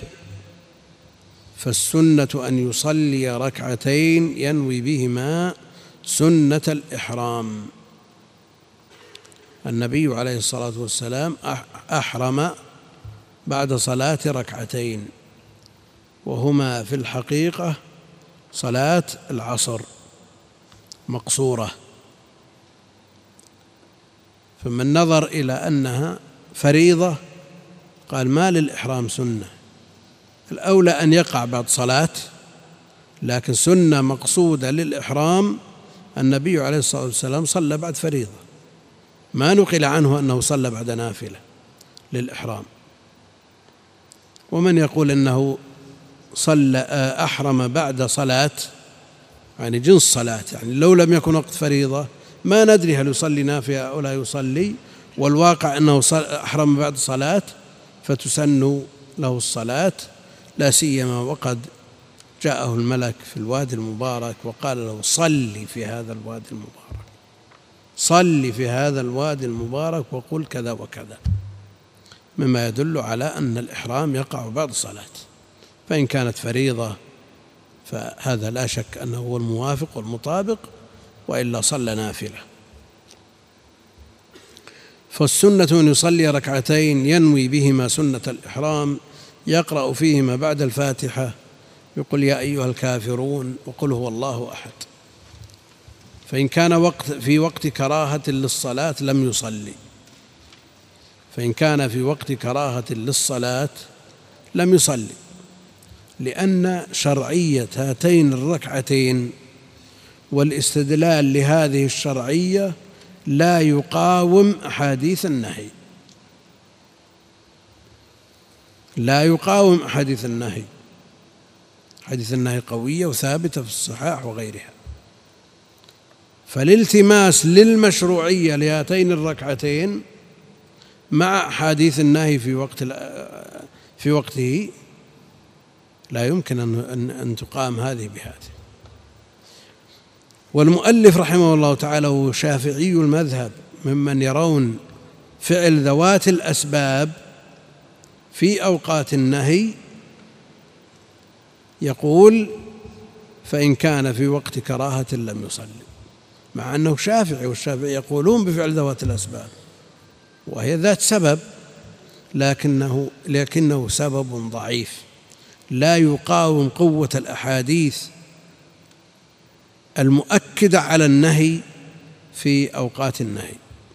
فالسنة أن يصلي ركعتين ينوي بهما سنة الإحرام. النبي عليه الصلاة والسلام أحرم بعد صلاة ركعتين، وهما في الحقيقة صلاة العصر مقصورة، فمن نظر إلى أنها فريضة قال ما للإحرام سنة، الأولى أن يقع بعد صلاة، لكن سنة مقصودة للإحرام النبي عليه الصلاة والسلام صلى بعد فريضة، ما نقل عنه أنه صلى بعد نافلة للإحرام. ومن يقول أنه أحرم بعد صلاة، يعني جنس صلاة، يعني لو لم يكن وقت فريضة ما ندري هل يصلي نافلة أو لا يصلي، والواقع أنه أحرم بعد صلاة فتسن له الصلاة، لا سيما وقد جاءه الملك في الوادي المبارك وقال له: صل في هذا الوادي المبارك، صل في هذا الوادي المبارك وقل كذا وكذا، مما يدل على أن الإحرام يقع بعد صلاة، فإن كانت فريضة فهذا لا شك أنه هو الموافق والمطابق، وإلا صلى نافلة. فالسنة أن يصلي ركعتين ينوي بهما سنة الإحرام، يقرأ فيهما بعد الفاتحة يقول: يا أيها الكافرون وقل هو الله أحد. فإن كان في وقت كراهة للصلاة لم يصلي، فإن كان في وقت كراهة للصلاة لم يصلي، لأن شرعية هاتين الركعتين والاستدلال لهذه الشرعية لا يقاوم أحاديث النهي، لا يقاوم أحاديث النهي، حديث النهي قوية وثابتة في الصحاح وغيرها. فالالتماس للمشروعية لهاتين الركعتين مع أحاديث النهي في وقته لا يمكن أن تقام هذه بهذه. والمؤلف رحمه الله تعالى هو شافعي المذهب، ممن يرون فعل ذوات الأسباب في أوقات النهي، يقول: فإن كان في وقت كراهة لم يصلي، مع أنه شافعي، والشافعي يقولون بفعل ذوات الأسباب وهي ذات سبب، لكنه سبب ضعيف لا يقاوم قوة الأحاديث المؤكدة على النهي في أوقات النهي.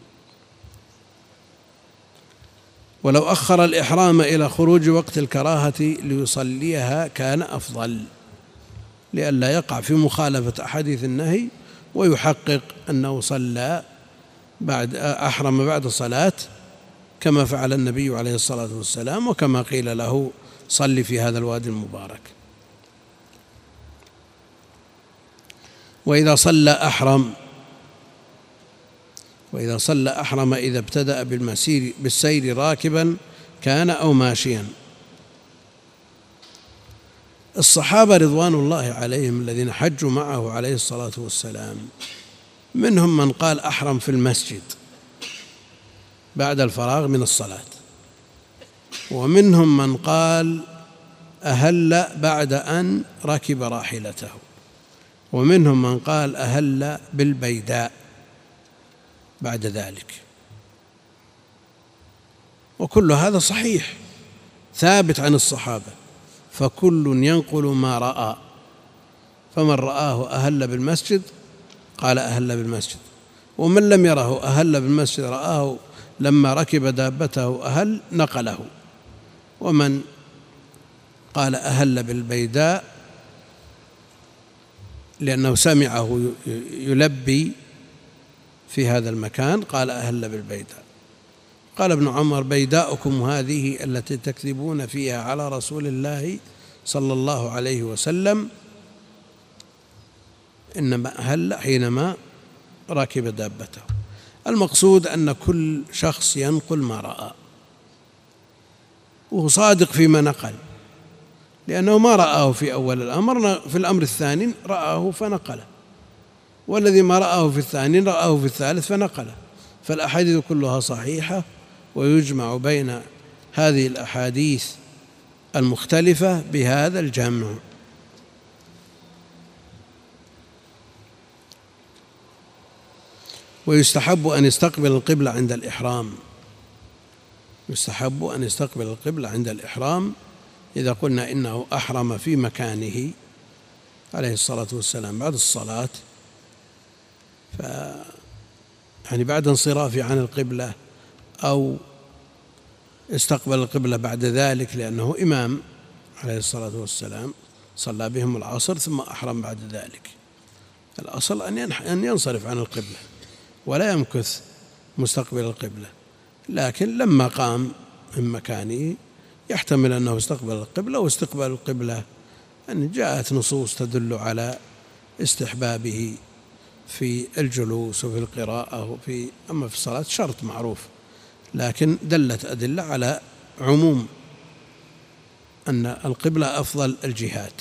ولو أخر الإحرام إلى خروج وقت الكراهة ليصليها كان أفضل، لئلا يقع في مخالفة أحاديث النهي ويحقق أنه أحرم بعد صلاة، كما فعل النبي عليه الصلاة والسلام، وكما قيل له: صل في هذا الوادي المبارك. وإذا صلى أحرم إذا ابتدأ بالسير راكبا كان أو ماشيا. الصحابة رضوان الله عليهم الذين حجوا معه عليه الصلاة والسلام منهم من قال أحرم في المسجد بعد الفراغ من الصلاة، ومنهم من قال أهل بعد أن ركب راحلته، ومنهم من قال أهل بالبيداء بعد ذلك، وكل هذا صحيح ثابت عن الصحابة، فكل ينقل ما رأى، فمن رآه أهل بالمسجد قال أهل بالمسجد، ومن لم يره أهل بالمسجد رآه لما ركب دابته أهل نقله، ومن قال أهل بالبيداء لأنه سمعه يلبي في هذا المكان قال أهل بالبيداء. قال ابن عمر: بيداؤكم هذه التي تكذبون فيها على رسول الله صلى الله عليه وسلم إنما أهل حينما ركب دابته. المقصود أن كل شخص ينقل ما رأى، وهو صادق فيما نقل، لأنه ما رآه في أول الأمر، في الأمر الثاني رآه فنقله، والذي ما رآه في الثاني رآه في الثالث فنقله، فالأحاديث كلها صحيحة، ويجمع بين هذه الأحاديث المختلفة بهذا الجمع. ويستحب أن يستقبل القبلة عند الإحرام، يستحب أن يستقبل القبلة عند الإحرام إذا قلنا إنه أحرم في مكانه عليه الصلاة والسلام بعد الصلاة، يعني بعد انصرافه عن القبلة، أو استقبل القبلة بعد ذلك لأنه إمام عليه الصلاة والسلام صلى بهم العصر ثم أحرم بعد ذلك. الأصل أن ينصرف عن القبلة ولا يمكث مستقبل القبلة، لكن لما قام من مكانه يحتمل أنه استقبل القبلة، واستقبال القبلة أن جاءت نصوص تدل على استحبابه في الجلوس وفي القراءة أما في الصلاة شرط معروف، لكن دلت أدلة على عموم أن القبلة أفضل الجهات.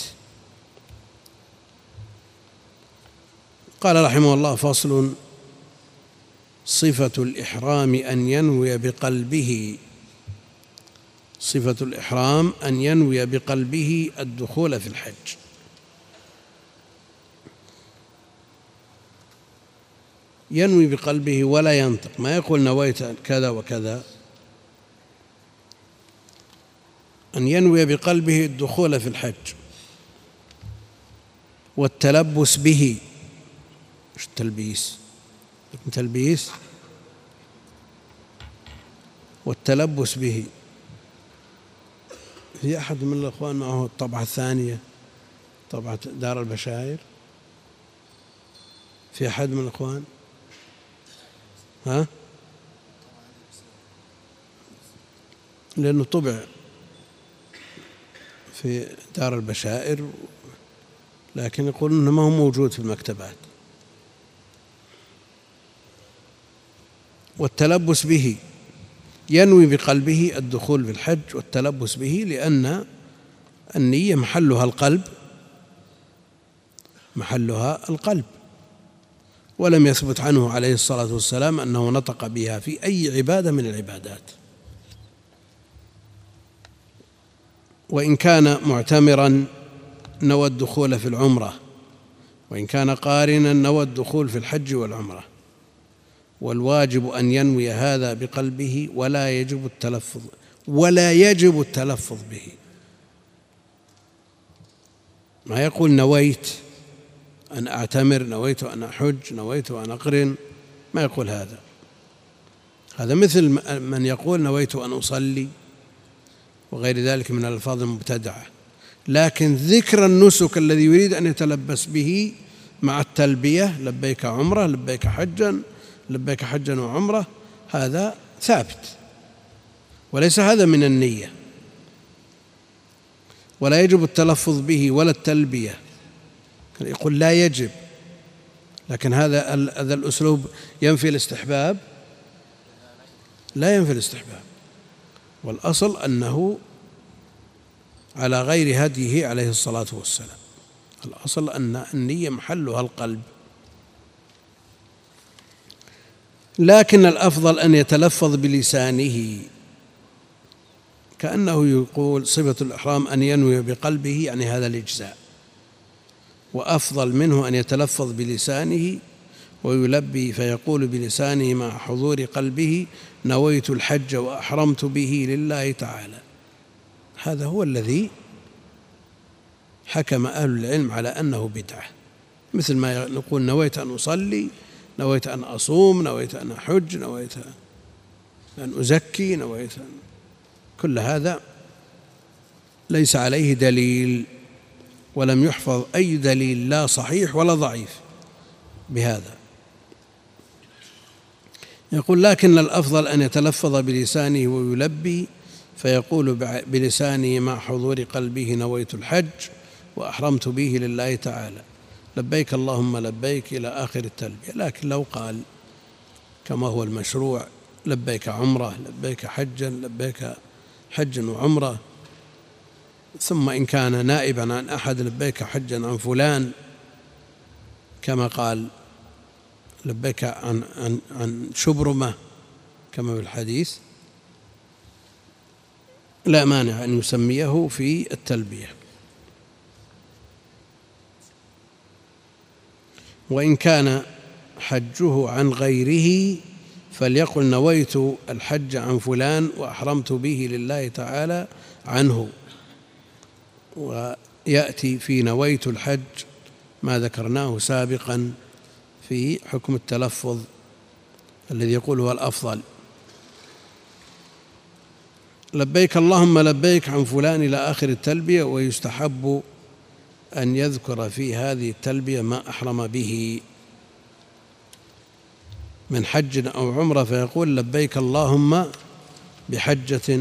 قال رحمه الله: فصل: صفة الإحرام أن ينوي بقلبه، صفة الإحرام أن ينوي بقلبه الدخول في الحج. ينوي بقلبه ولا ينطق، ما يقول نويت كذا وكذا، أن ينوي بقلبه الدخول في الحج والتلبس به. إيش التلبيس؟ تلبيس والتلبس به. في أحد من الأخوان معه الطبعة الثانية، طبعة دار البشائر؟ في أحد من الأخوان؟ ها؟ لأنه طبع في دار البشائر، لكن يقولون أنه ما هو موجود في المكتبات. والتلبس به، ينوي بقلبه الدخول في الحج والتلبس به، لأن النية محلها القلب، محلها القلب، ولم يثبت عنه عليه الصلاة والسلام أنه نطق بها في أي عبادة من العبادات. وإن كان معتمرا نوى الدخول في العمرة، وإن كان قارنا نوى الدخول في الحج والعمرة، والواجب أن ينوي هذا بقلبه ولا يجب التلفظ به. ما يقول نويت أن أعتمر، نويت أن أحج، نويت أن أقرن، ما يقول هذا. هذا مثل من يقول نويت أن أصلي وغير ذلك من الألفاظ المبتدعة. لكن ذكر النسك الذي يريد أن يتلبس به مع التلبية، لبيك عمرة، لبيك حجا، لبيك حجا وعمرة، هذا ثابت، وليس هذا من النية، ولا يجب التلفظ به ولا التلبية. يقول لا يجب، لكن هذا الأسلوب ينفي الاستحباب؟ لا ينفي الاستحباب، والأصل أنه على غير هديه عليه الصلاة والسلام. الأصل أن النية محلها القلب، لكن الأفضل أن يتلفظ بلسانه كأنه يقول صفة الإحرام أن ينوي بقلبه، يعني هذا الإجزاء، وأفضل منه أن يتلفظ بلسانه ويلبي فيقول بلسانه مع حضور قلبه نويت الحج وأحرمت به لله تعالى. هذا هو الذي حكم أهل العلم على أنه بدعة، مثل ما نقول نويت أن أصلي، نويت أن أصوم، نويت أن أحج، نويت أن أزكي، نويت أن، كل هذا ليس عليه دليل، ولم يحفظ أي دليل لا صحيح ولا ضعيف بهذا. يقول لكن الأفضل أن يتلفظ بلسانه ويلبي فيقول بلسانه مع حضور قلبه نويت الحج وأحرمت به لله تعالى، لبيك اللهم لبيك إلى آخر التلبية. لكن لو قال كما هو المشروع لبيك عمرة، لبيك حجا، لبيك حجا وعمرة، ثم إن كان نائبا عن أحد لبيك حجا عن فلان، كما قال لبيك عن شبرمة كما في الحديث، لا مانع أن يسميه في التلبية. وإن كان حجه عن غيره فليقل نويت الحج عن فلان وأحرمت به لله تعالى عنه. ويأتي في نويت الحج ما ذكرناه سابقا في حكم التلفظ الذي يقول هو الأفضل، لبيك اللهم لبيك عن فلان إلى آخر التلبية. ويستحب أن يذكر في هذه التلبية ما أحرم به من حج أو عمرة، فيقول لبيك اللهم بحجة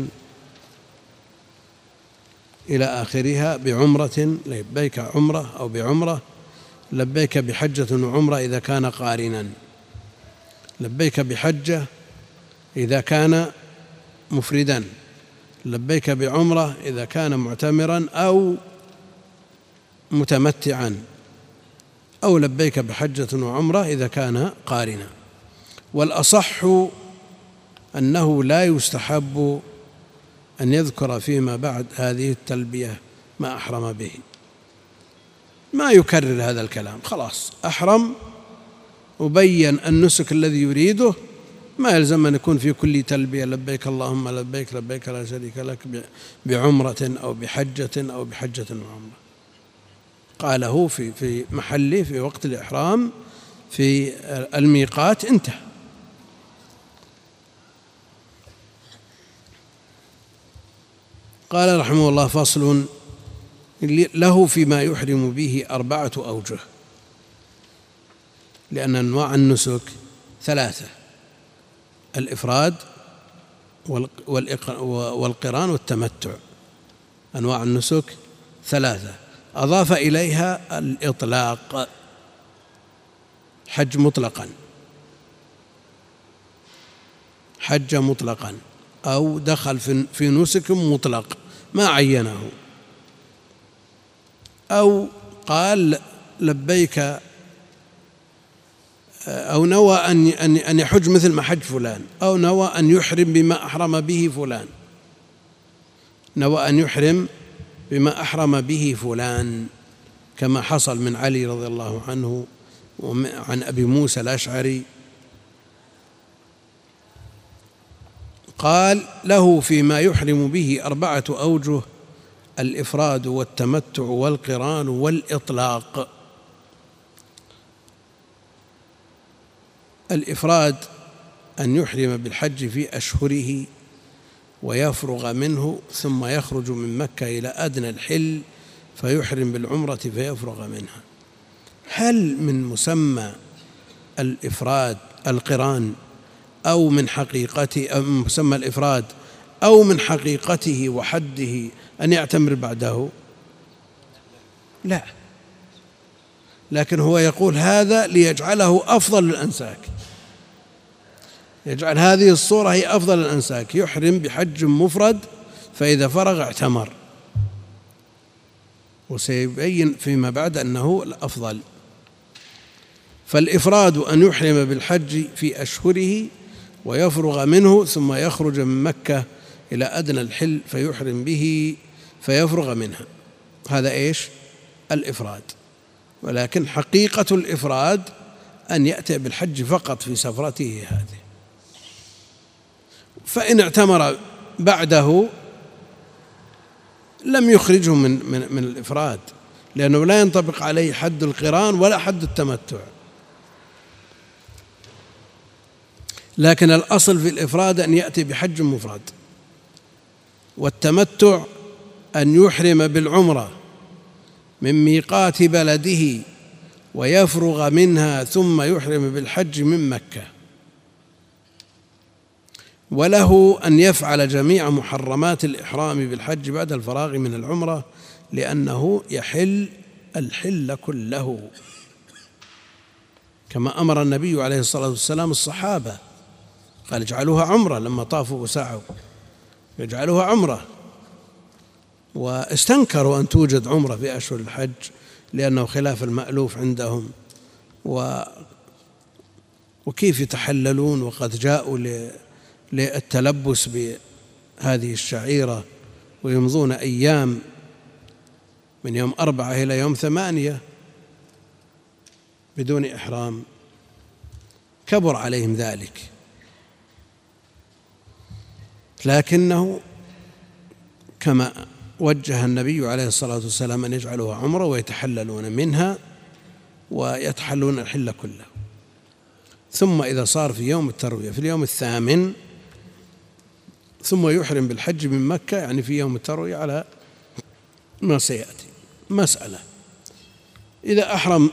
إلى آخرها، بعمرة، لبيك عمرة أو بعمرة، لبيك بحجة وعمرة إذا كان قارنا، لبيك بحجة إذا كان مفردا، لبيك بعمرة إذا كان معتمرا أو متمتعا، أو لبيك بحجة وعمرة إذا كان قارنا. والأصح أنه لا يستحب أن يذكر فيما بعد هذه التلبية ما أحرم به، ما يكرر هذا الكلام، خلاص أحرم وبين النسك الذي يريده، ما يلزم أن يكون في كل تلبية لبيك اللهم لبيك لبيك لا شريك لك بعمرة أو بحجة أو بحجة وعمرة. قاله في محله في وقت الإحرام في الميقات، انتهى. قال رحمه الله فصل له فيما يحرم به 4 أوجه، لأن أنواع النسك 3: الإفراد والقران والتمتع. أنواع النسك 3، أضاف إليها الإطلاق، حج مطلقا، حج مطلقا، أو دخل في نسك مطلق ما عينه، أو قال لبيك، أو نوى أن يحج مثل ما حج فلان، أو نوى أن يحرم بما أحرم به فلان، نوى أن يحرم بما أحرم به فلان، كما حصل من علي رضي الله عنه وعن أبي موسى الأشعري. قال له فيما يحرم به 4 أوجه: الإفراد والتمتع والقران والإطلاق. الإفراد أن يحرم بالحج في أشهره ويفرغ منه، ثم يخرج من مكة إلى أدنى الحل فيحرم بالعمرة فيفرغ منها. هل من مسمى الإفراد القران، أو من حقيقته، أو من مسمى الإفراد، أو من حقيقته وحده أن يعتمر بعده؟ لا، لكن هو يقول هذا ليجعله أفضل الأنساك، يجعل هذه الصورة هي أفضل الأنساك، يحرم بحج مفرد فإذا فرغ اعتمر، وسيبين فيما بعد أنه الأفضل. فالإفراد أن يحرم بالحج في أشهره ويفرغ منه ثم يخرج من مكة إلى أدنى الحل فيحرم به فيفرغ منها. هذا إيش؟ الإفراد. ولكن حقيقة الإفراد أن يأتي بالحج فقط في سفرته هذه. فإن اعتمر بعده لم يخرجه من الإفراد، لأنه لا ينطبق عليه حد القران ولا حد التمتع. لكن الأصل في الإفراد أن يأتي بحج مفرد، والتمتع أن يحرم بالعمرة من ميقات بلده ويفرغ منها ثم يحرم بالحج من مكة. وله أن يفعل جميع محرمات الإحرام بالحج بعد الفراغ من العمرة، لأنه يحل الحل كله، كما أمر النبي عليه الصلاة والسلام الصحابة، قال اجعلوها عمرة لما طافوا وسعوا، يجعلوها عمرة. واستنكروا أن توجد عمرة في أشهر الحج لأنه خلاف المألوف عندهم، وكيف يتحللون وقد جاءوا للتلبس بهذه الشعيرة ويمضون أيام من يوم 4 إلى يوم 8 بدون إحرام، كبر عليهم ذلك. لكنه كما وجه النبي عليه الصلاة والسلام أن يجعلوها عمرة ويتحللون منها ويتحلون الحل كله. ثم إذا صار في يوم التروية في اليوم 8 ثم يحرم بالحج من مكة، يعني في يوم التروية على ما سيأتي. مسألة: إذا أحرم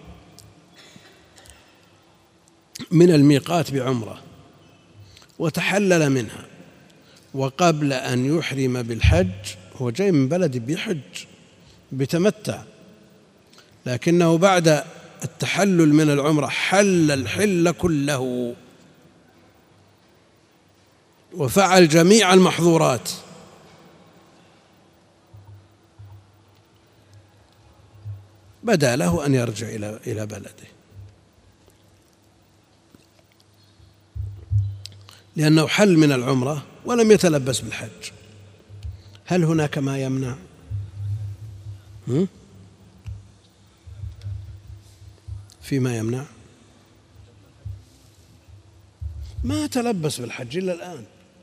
من الميقات بعمرة وتحلل منها وقبل أن يحرم بالحج، هو جاي من بلد بيحج بتمتع، لكنه بعد التحلل من العمرة حل الحل كله وفعل جميع المحظورات، بدا له أن يرجع إلى بلده، لأنه حل من العمرة ولم يتلبس بالحج. هل هناك ما يمنع؟ فيما يمنع؟ ما تلبس بالحج إلا الآن،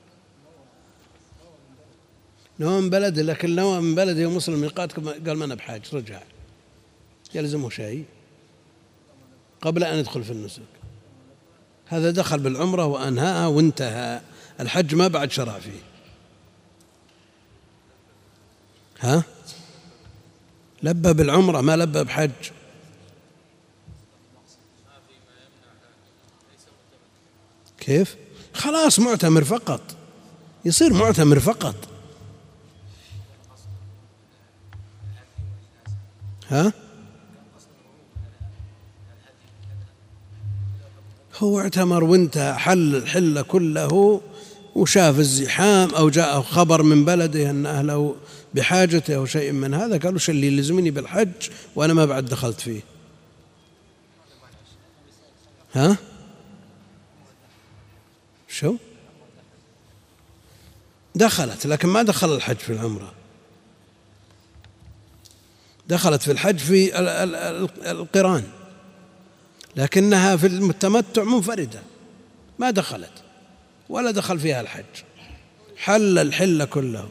نوى من بلده، لكن نوى من بلده يوم وصل الميقات قال ما أنا بحاج، رجع، يلزمه شيء قبل أن يدخل في النسك. هذا دخل بالعمرة وأنهاها وانتهى، الحج ما بعد شرع فيه. لبى بالعمرة ما لبى بحج. كيف؟ خلاص معتمر فقط، يصير معتمر فقط. هو اعتمر وانتهى، حل الحل كله وشاف الزحام أو جاءه خبر من بلده أن أهله بحاجته أو شيء من هذا، قالوا شو اللي يلزمني بالحج وأنا ما بعد دخلت فيه. شو؟ دخلت، لكن ما دخل الحج في العمرة، دخلت في الحج في القران، لكنها في التمتع منفردة، ما دخلت ولا دخل فيها الحج، حل الحل كله.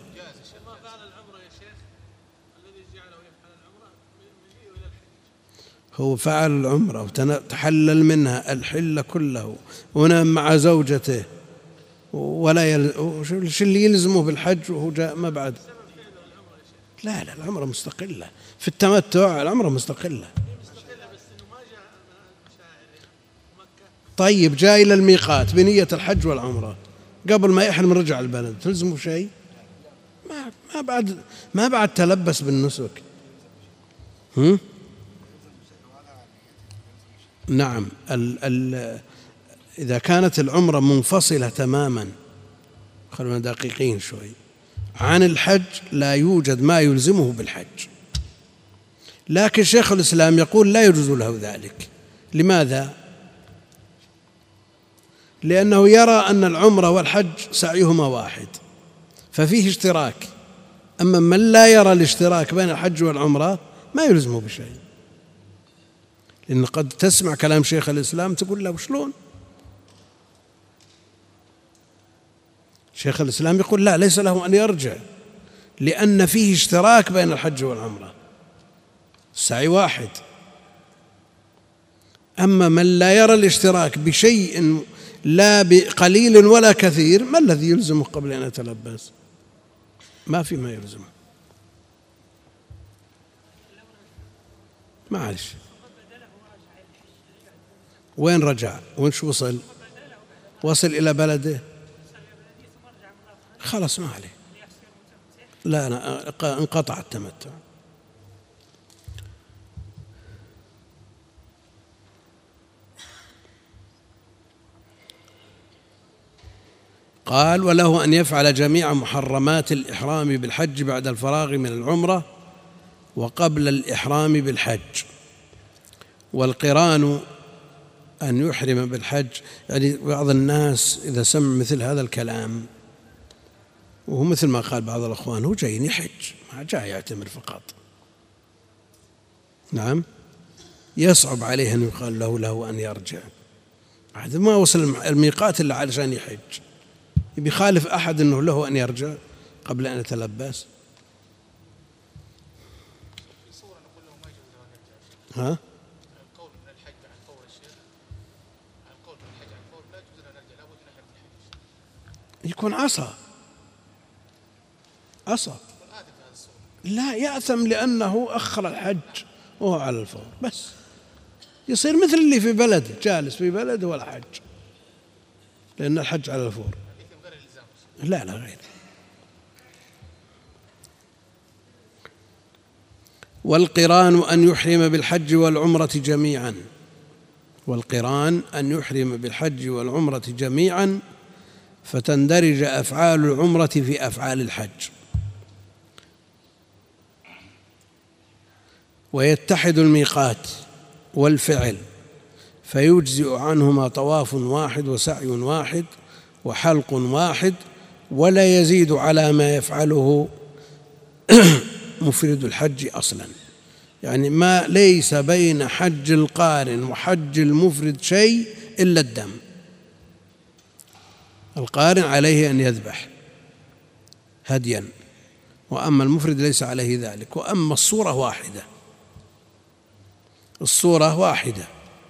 هو فعل العمرة وتحلل منها الحل كله ونام مع زوجته، ولا شو اللي يلزمه بالحج وهو جاء ما بعد؟ لا العمرة مستقلة، في التمتع العمرة مستقلة. طيب جاء إلى الميقات بنية الحج والعمرة، قبل ما يحرم رجع البلد، تلزمه شيء؟ ما بعد تلبس بالنسك. نعم. إذا كانت العمرة منفصلة تماما، خلونا دقيقين شوي، عن الحج لا يوجد ما يلزمه بالحج، لكن شيخ الإسلام يقول لا يجوز له ذلك. لماذا؟ لأنه يرى أن العمرة والحج سعيهما واحد، ففيه اشتراك. أما من لا يرى الاشتراك بين الحج والعمرة ما يلزمه بشيء، لأن قد تسمع كلام شيخ الإسلام تقول له وشلون؟ شيخ الإسلام يقول لا، ليس له أن يرجع، لأن فيه اشتراك بين الحج والعمرة، السعي واحد. أما من لا يرى الاشتراك بشيء لا بقليل ولا كثير، ما الذي يلزمه قبل أن يتلبس؟ ما في ما يلزمه. معلش، وين رجع؟ وينش وصل؟ وصل إلى بلده، خلاص ما عليه. لا، انقطع التمتع. قال: وله أن يفعل جميع محرمات الإحرام بالحج بعد الفراغ من العمرة وقبل الإحرام بالحج. والقران أن يحرم بالحج، يعني بعض الناس إذا سمع مثل هذا الكلام، وهو مثل ما قال بعض الأخوان، هو جاي يحج، ما جاي يعتمر فقط. نعم، يصعب عليه أن يقال له أن يرجع، هذا ما وصل الميقات إلا علشان يحج، بيخالف أحد أنه له أن يرجع قبل أن يتلبس. ها؟ القول من الحج عن قول الشيخ، القول من الحج عن قول لا يجوز أن نرجع، لابد أن نحرم الحج. يكون عصا لا يأثم، لأنه أخر الحج وهو على الفور، بس يصير مثل اللي في بلده، جالس في بلده ولا حج، لأن الحج على الفور. لا غير. والقران أن يحرم بالحج والعمرة جميعا. والقران أن يحرم بالحج والعمرة جميعا، فتندرج أفعال العمرة في أفعال الحج، ويتحد الميقات والفعل، فيجزئ عنهما طواف واحد وسعي واحد وحلق واحد، ولا يزيد على ما يفعله مفرد الحج أصلا. يعني ما ليس بين حج القارن وحج المفرد شيء إلا الدم. القارن عليه أن يذبح هديا، وأما المفرد ليس عليه ذلك. وأما الصورة واحدة، الصورة واحدة.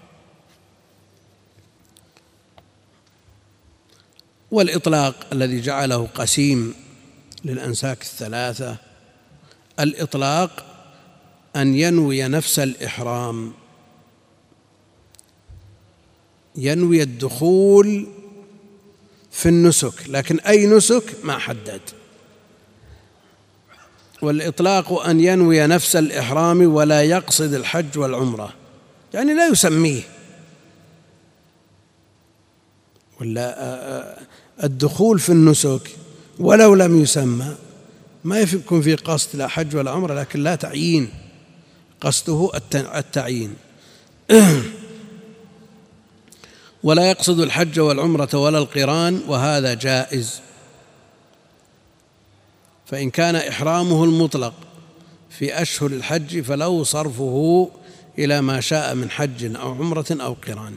والإطلاق الذي جعله قسيم للأنساك الثلاثة، الإطلاق أن ينوي نفس الإحرام، ينوي الدخول في النسك، لكن أي نسك ما حدد. والإطلاق أن ينوي نفس الإحرام ولا يقصد الحج والعمرة، يعني لا يسميه، ولا الدخول في النسك ولو لم يسمى ما يكون في قصد لا حج ولا عمرة، لكن لا تعيين، قصده التعيين. ولا يقصد الحج والعمرة ولا القران، وهذا جائز. فإن كان إحرامه المطلق في أشهر الحج فله صرفه إلى ما شاء من حج أو عمرة أو قران،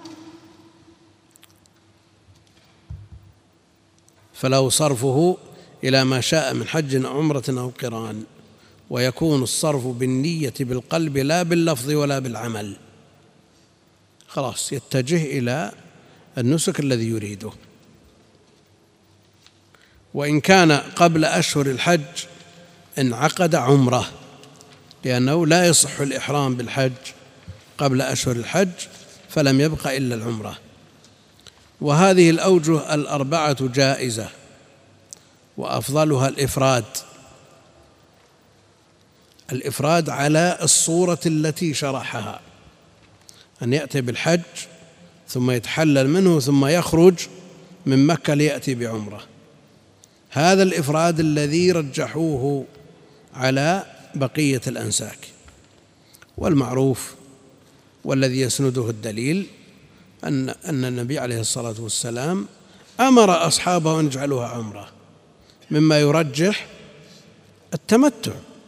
فله صرفه إلى ما شاء من حج أو عمرة أو قران، ويكون الصرف بالنية بالقلب لا باللفظ ولا بالعمل. خلاص يتجه إلى النسك الذي يريده. وإن كان قبل أشهر الحج انعقد عمرة، لأنه لا يصح الإحرام بالحج قبل أشهر الحج، فلم يبق إلا العمرة. وهذه الأوجه الأربعة جائزة، وأفضلها الإفراد على الصورة التي شرحها، أن يأتي بالحج ثم يتحلل منه ثم يخرج من مكة ليأتي بعمرة. هذا الإفراد الذي رجحوه على بقية الأنساك. والمعروف والذي يسنده الدليل أن النبي عليه الصلاة والسلام أمر أصحابه أن يجعلوها عمرة مما يرجح التمتع.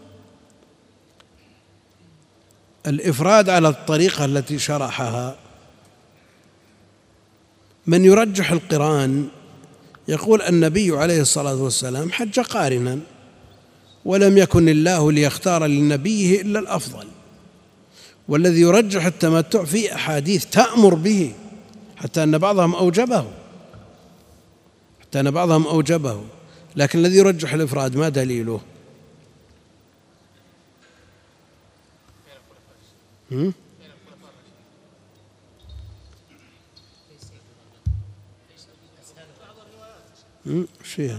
الإفراد على الطريقة التي شرحها من يرجح القران يقول النبي عليه الصلاة والسلام حج قارنا، ولم يكن الله ليختار لنبيه إلا الأفضل. والذي يرجح التمتع في أحاديث تأمر به، حتى أن بعضهم أوجبه، لكن الذي يرجح الإفراد ما دليله؟ فيها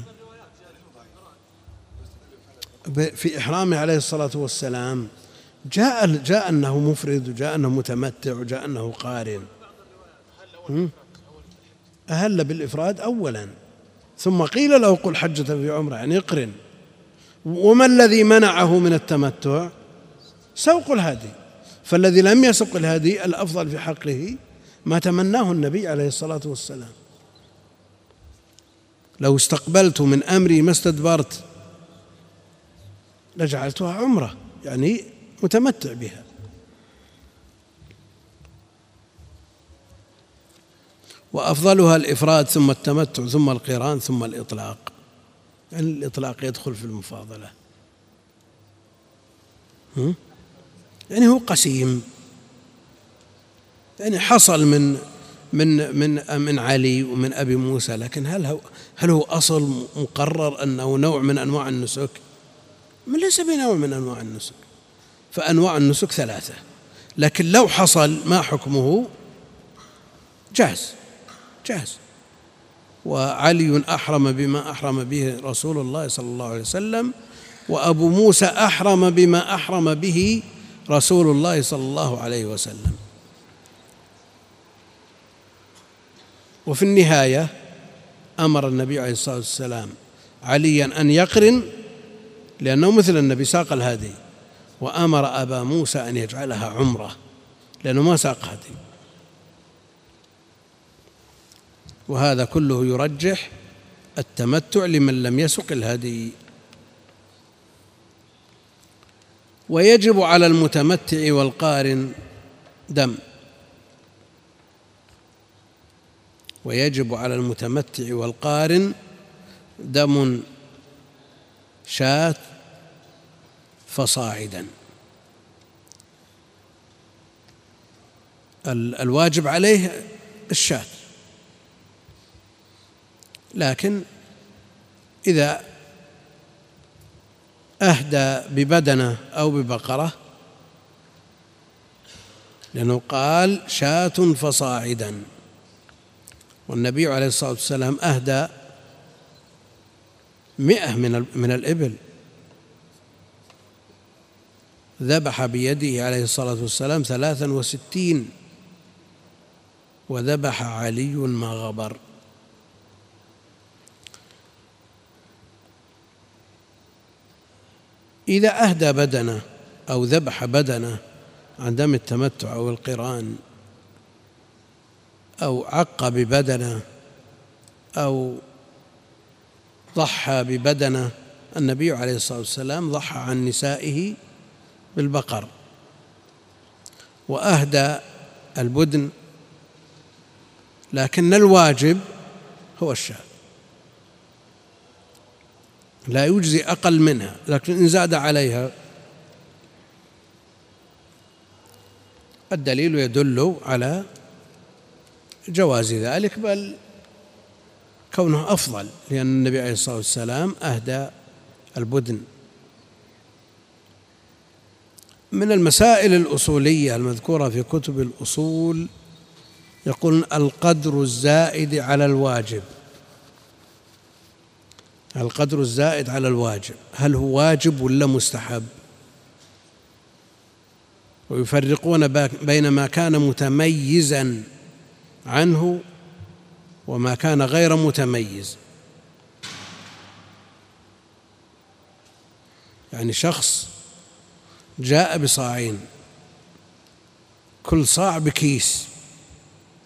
في إحرامه عليه الصلاة والسلام جاء أنه مفرد، وجاء أنه متمتع، وجاء أنه قارن. أهل بالإفراد أولا، ثم قيل له قل حجة في عمرة، يعني اقرن. وما الذي منعه من التمتع؟ سوق الهدي. فالذي لم يسق الهدي الأفضل في حقه ما تمناه النبي عليه الصلاة والسلام. لو استقبلت من أمري ما استدبرت لجعلتها عمرة، يعني متمتع بها. وأفضلها الإفراد ثم التمتع ثم القران ثم الإطلاق، يعني الإطلاق يدخل في المفاضلة. يعني هو قسيم، يعني حصل من علي ومن أبي موسى، لكن هل هو أصل مقرر أنه نوع من أنواع النسك؟ ليس بنوع من أنواع النسك، فأنواع النسك 3، لكن لو حصل ما حكمه؟ جاز. وعلي أحرم بما أحرم به رسول الله صلى الله عليه وسلم، وأبو موسى أحرم بما أحرم به رسول الله صلى الله عليه وسلم. وفي النهاية أمر النبي عليه الصلاة والسلام عليا أن يقرن، لأنه مثل النبي ساق الهدي، وأمر أبا موسى أن يجعلها عمرة لأنه ما ساق هدي. وهذا كله يرجح التمتع لمن لم يسق الهدي. ويجب على المتمتع والقارن دم، ويجب على المتمتع والقارن دم شاة فصاعدا. الواجب عليه الشاة، لكن إذا أهدى ببدنة أو ببقرة، لأنه قال شاة فصاعدا، والنبي عليه الصلاة والسلام أهدى 100 من الإبل، ذبح بيده عليه الصلاة والسلام 63، وذبح علي ما غبر. إذا أهدى بدنه أو ذبح بدنه عن دم التمتع أو القران، أو عق ببدنه، أو ضحى ببدنه، النبي عليه الصلاة والسلام ضحى عن نسائه بالبقر، وأهدى البدن، لكن الواجب هو الشاة، لا يجزي أقل منها، لكن إن زاد عليها الدليل يدل على جواز ذلك، بل كونه أفضل، لأن النبي عليه الصلاة والسلام أهدى البدن. من المسائل الأصولية المذكورة في كتب الأصول يقول القدر الزائد على الواجب، القدر الزائد على الواجب هل هو واجب ولا مستحب؟ ويفرقون بين ما كان متميزا عنه وما كان غير متميز. يعني شخص جاء بصاعين، كل صاع بكيس،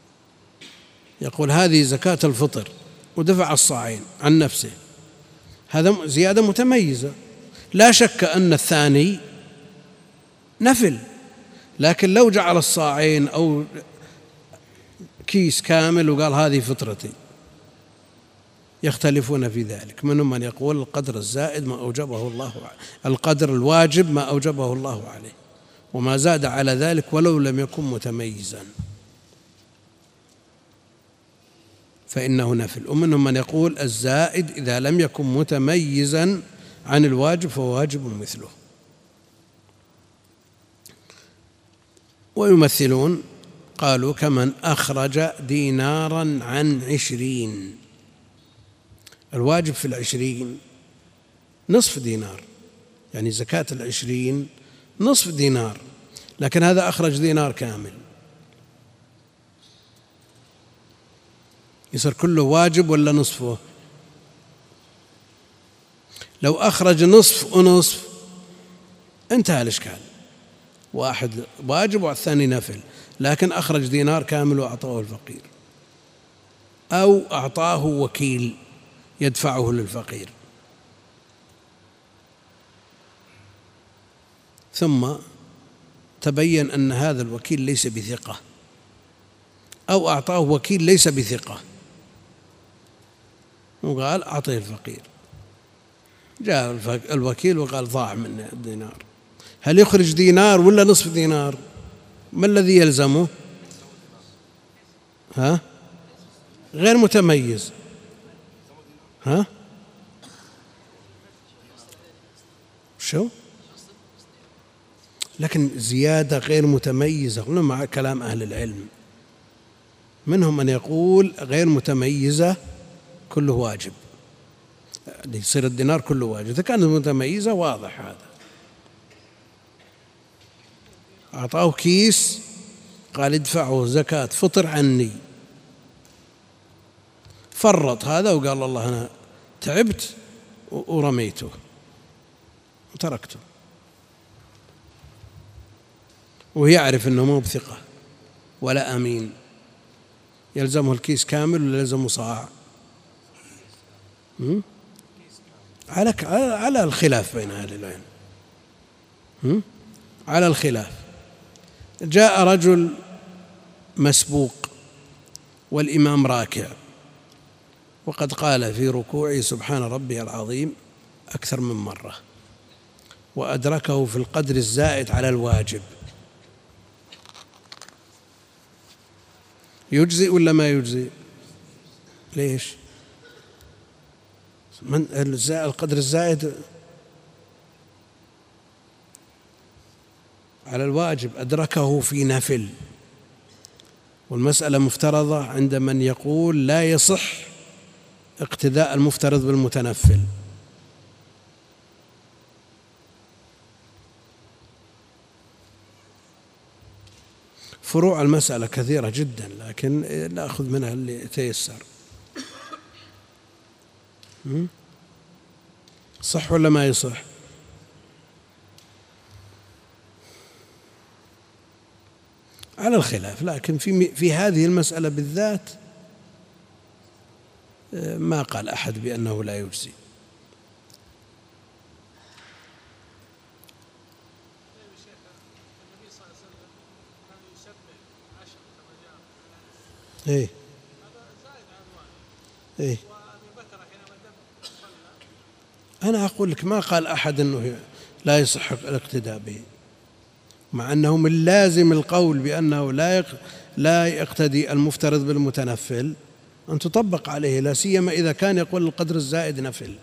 يقول هذه زكاة الفطر، ودفع الصاعين عن نفسه، هذا زيادة متميزة. لا شك أن الثاني نفل، لكن لو جعل الصاعين أو كيس كامل وقال هذه فطرتي يختلفون في ذلك. منهم من يقول القدر الزائد ما أوجبه الله، القدر الواجب ما أوجبه الله عليه، وما زاد على ذلك ولو لم يكن متميزا فإنه نفل. ومنهم من يقول الزائد إذا لم يكن متميزا عن الواجب فهو واجب مثله. ويمثلون قالوا كمن أخرج دينارا عن 20، الواجب في 20 نصف دينار، يعني زكاة 20 نصف دينار، لكن هذا أخرج دينار كامل، يصير كله واجب ولا نصفه؟ لو أخرج نصف ونصف انتهى الإشكال، واحد واجب والثاني نفل، لكن أخرج دينار كامل وأعطاه الفقير، أو أعطاه وكيل يدفعه للفقير، ثم تبين أن هذا الوكيل ليس بثقة، أو أعطاه وكيل ليس بثقة وقال أعطيه الفقير، جاء الوكيل وقال ضاع من الدينار، هل يخرج دينار ولا نصف دينار؟ ما الذي يلزمه؟ غير متميز. شو؟ لكن زيادة غير متميزة، قلنا مع كلام أهل العلم، منهم من يقول غير متميزة كله واجب، يصير الدينار كله واجب. إذا كانت متميزة واضح هذا، أعطاه كيس قال ادفعه زكاة فطر عني، فرط هذا وقال الله أنا تعبت ورميته وتركته، ويعرف أنه مو بثقة ولا أمين، يلزمه الكيس كامل ولا يلزمه صاع؟ على الخلاف بين أهل العلم، على الخلاف. جاء رجل مسبوق والإمام راكع، وقد قال في ركوعه سبحان ربي العظيم أكثر من مرة، وأدركه في القدر الزائد على الواجب، يجزئ ولا ما يجزئ؟ ليش؟ من القدر الزائد على الواجب أدركه في نفل، والمسألة مفترضة عند من يقول لا يصح اقتداء المفترض بالمتنفل. فروع المسألة كثيرة جدا، لكن نأخذ منها اللي يتيسر. صح ولا ما يصح؟ على الخلاف، لكن في هذه المسألة بالذات ما قال أحد بأنه لا يجزي. إيه إيه، أنا أقول لك ما قال أحد أنه لا يصح الاقتداء به، مع أنه من لازم القول بأنه لا يقتدي المفترض بالمتنفل أن تطبق عليه، لا سيما إذا كان يقول القدر الزائد نفل.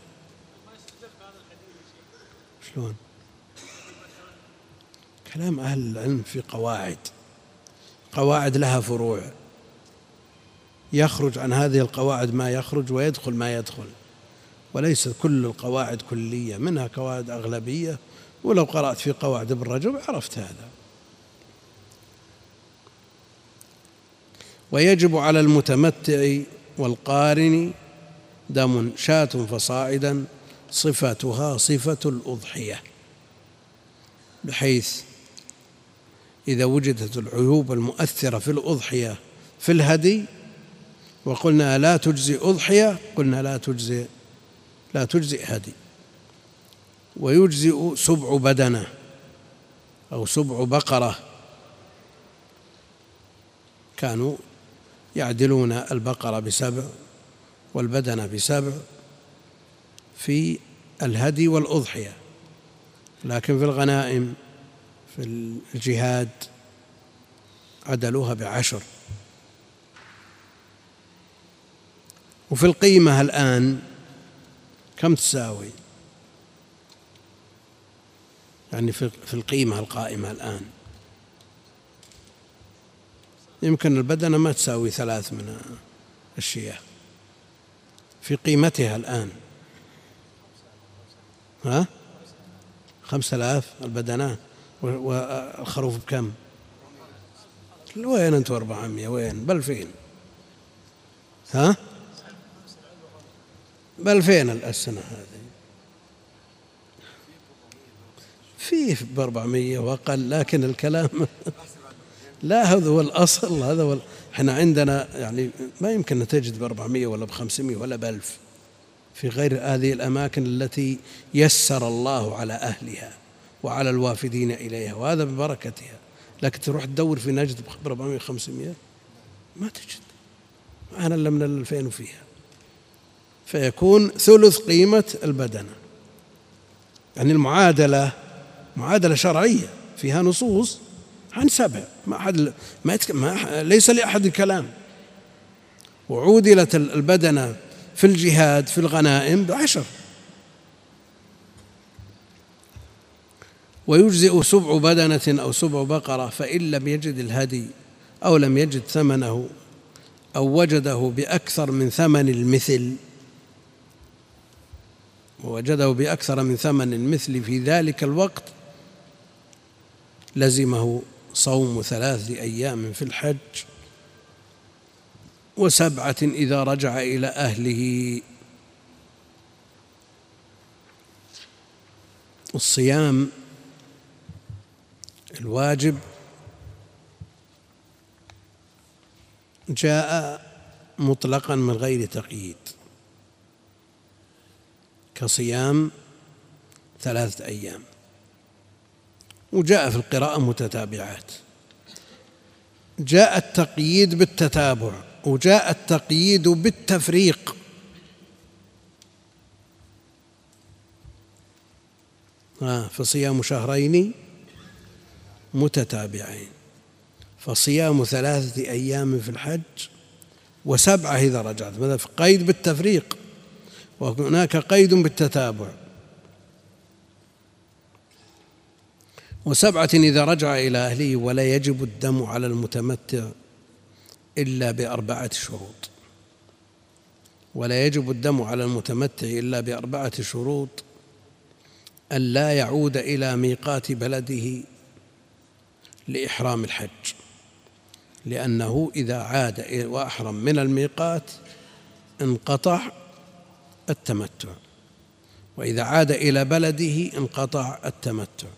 شلون؟ كلام أهل العلم في قواعد لها فروع، يخرج عن هذه القواعد ما يخرج ويدخل ما يدخل، وليس كل القواعد كلية، منها قواعد أغلبية، ولو قرأت في قواعد ابن رجب عرفت هذا. ويجب على المتمتع والقارن دم شاة فصاعدا صفتها صفة الأضحية، بحيث إذا وجدت العيوب المؤثرة في الأضحية في الهدي وقلنا لا تجزي أضحية، قلنا لا تجزي لا تجزئ هدي. ويجزئ سبع بدنة أو سبع بقرة، كانوا يعدلون البقرة ب7 والبدنة ب7 في الهدي والأضحية، لكن في الغنائم في الجهاد عدلوها ب10. وفي القيمة الآن كم تساوي؟ يعني في القيمة القائمة الآن يمكن البدنة ما تساوي 3 من الشياه في قيمتها الآن. 5000 البدنة، والخروف بكم؟ وين أنت 400 وين؟ بل فين السنة هذه؟ فيه ب400 وأقل، لكن الكلام لا، هذا هو الأصل، هذا هو. احنا عندنا يعني ما يمكن تجد ب400 ولا ب500 ولا ب1000 في غير هذه الأماكن التي يسر الله على أهلها وعلى الوافدين إليها، وهذا ببركتها. لكن تروح تدور في نجد ب400 500 ما تجد معنا إلا من 2000 فيها، فيكون ثلث قيمة البدنة. يعني المعادلة معادلة شرعية فيها نصوص عن 7، ليس لأحد كلام. وعودلت البدنة في الجهاد في الغنائم ب10. ويجزئ سبع بدنة أو سبع بقرة، فإن لم يجد الهدي أو لم يجد ثمنه أو وجده بأكثر من ثمن المثل، ووجده بأكثر من ثمن المثل في ذلك الوقت، لزمه صوم 3 أيام في الحج و7 إذا رجع إلى أهله. الصيام الواجب جاء مطلقا من غير تقييد، كصيام 3 أيام، وجاء في القراءة متتابعات. جاء التقييد بالتتابع، وجاء التقييد بالتفريق. فصيام شهرين متتابعين، فصيام 3 أيام في الحج و7 إذا رجعت. ماذا في قيد بالتفريق، وهناك قيد بالتتابع. و7 إذا رجع إلى أهله. ولا يجب الدم على المتمتع إلا ب4 شروط. ولا يجب الدم على المتمتع إلا ب4 شروط: أن لا يعود إلى ميقات بلده لإحرام الحج، لأنه إذا عاد وأحرم من الميقات انقطع التمتع، وإذا عاد إلى بلده انقطع التمتع.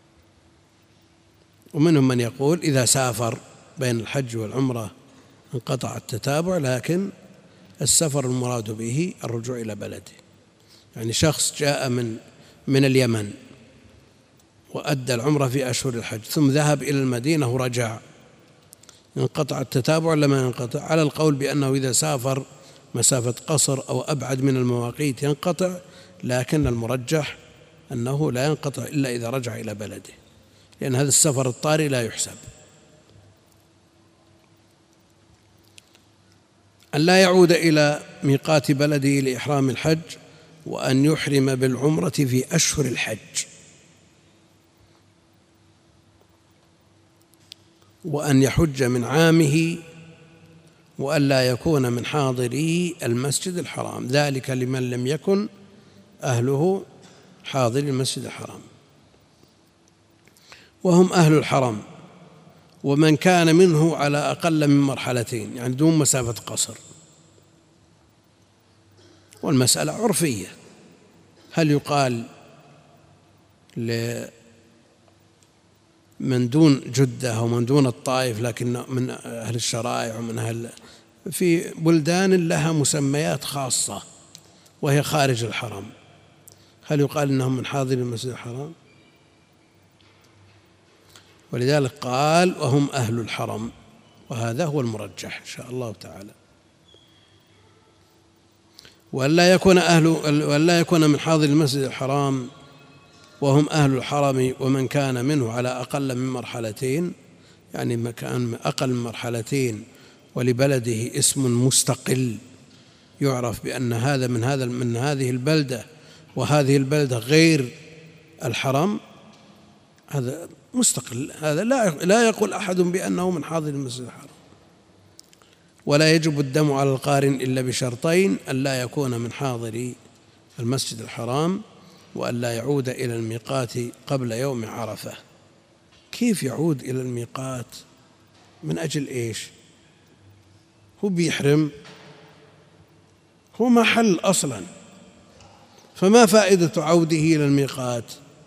ومنهم من يقول إذا سافر بين الحج والعمرة انقطع التتابع، لكن السفر المراد به الرجوع إلى بلده. يعني شخص جاء من اليمن وأدى العمرة في أشهر الحج، ثم ذهب إلى المدينة ورجع، انقطع التتابع ولا ما ينقطع؟ على القول بأنه إذا سافر مسافة قصر أو أبعد من المواقيت ينقطع، لكن المرجح أنه لا ينقطع إلا إذا رجع إلى بلده، لأن هذا السفر الطارئ لا يحسب. أن لا يعود إلى ميقات بلده لإحرام الحج، وأن يحرم بالعمرة في أشهر الحج، وأن يحج من عامه، وأن لا يكون من حاضري المسجد الحرام، ذلك لمن لم يكن أهله حاضر المسجد الحرام، وهم أهل الحرم، ومن كان منه على أقل من مرحلتين، يعني دون مسافة قصر. والمسألة عرفية، هل يقال من دون جدة أو من دون الطائف لكن من أهل الشرائع ومن أهل في بلدان لها مسميات خاصة وهي خارج الحرم، هل يقال إنهم من حاضر المسجد الحرام؟ ولذلك قال وهم أهل الحرم، وهذا هو المرجح إن شاء الله تعالى. وألا يكون من حاضر المسجد الحرام وهم أهل الحرم ومن كان منه على أقل من مرحلتين، يعني مكان أقل من مرحلتين ولبلده اسم مستقل يعرف بأن هذا من هذه البلدة وهذه البلدة غير الحرم، هذا مستقل، هذا لا يقول أحد بأنه من حاضر المسجد الحرام. ولا يجب الدم على القارن إلا بشرطين: ألا يكون من حاضر المسجد الحرام، وألا يعود إلى الميقات قبل يوم عرفة. كيف يعود إلى الميقات؟ من أجل إيش؟ هو بيحرم، هو ما حل أصلا، فما فائدة عوده إلى الميقات؟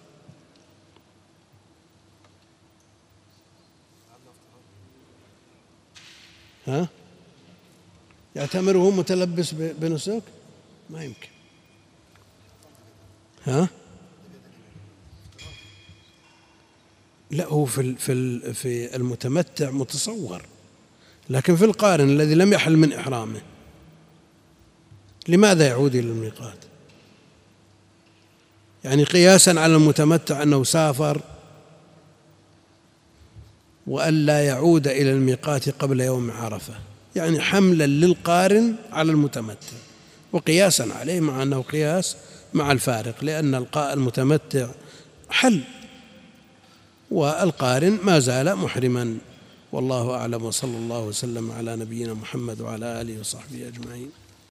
يعتمر وهو متلبس بنسك؟ ما يمكن. لا، هو في المتمتع متصور، لكن في القارن الذي لم يحل من إحرامه لماذا يعود إلى الميقات؟ يعني قياسا على المتمتع أنه سافر وألا يعود إلى الميقات قبل يوم عرفة، يعني حملا للقارن على المتمتع، وقياسا عليه مع أنه قياس مع الفارق، لأن المتمتع حل والقارن ما زال محرما. والله أعلم، وصلى الله وسلم على نبينا محمد وعلى آله وصحبه أجمعين.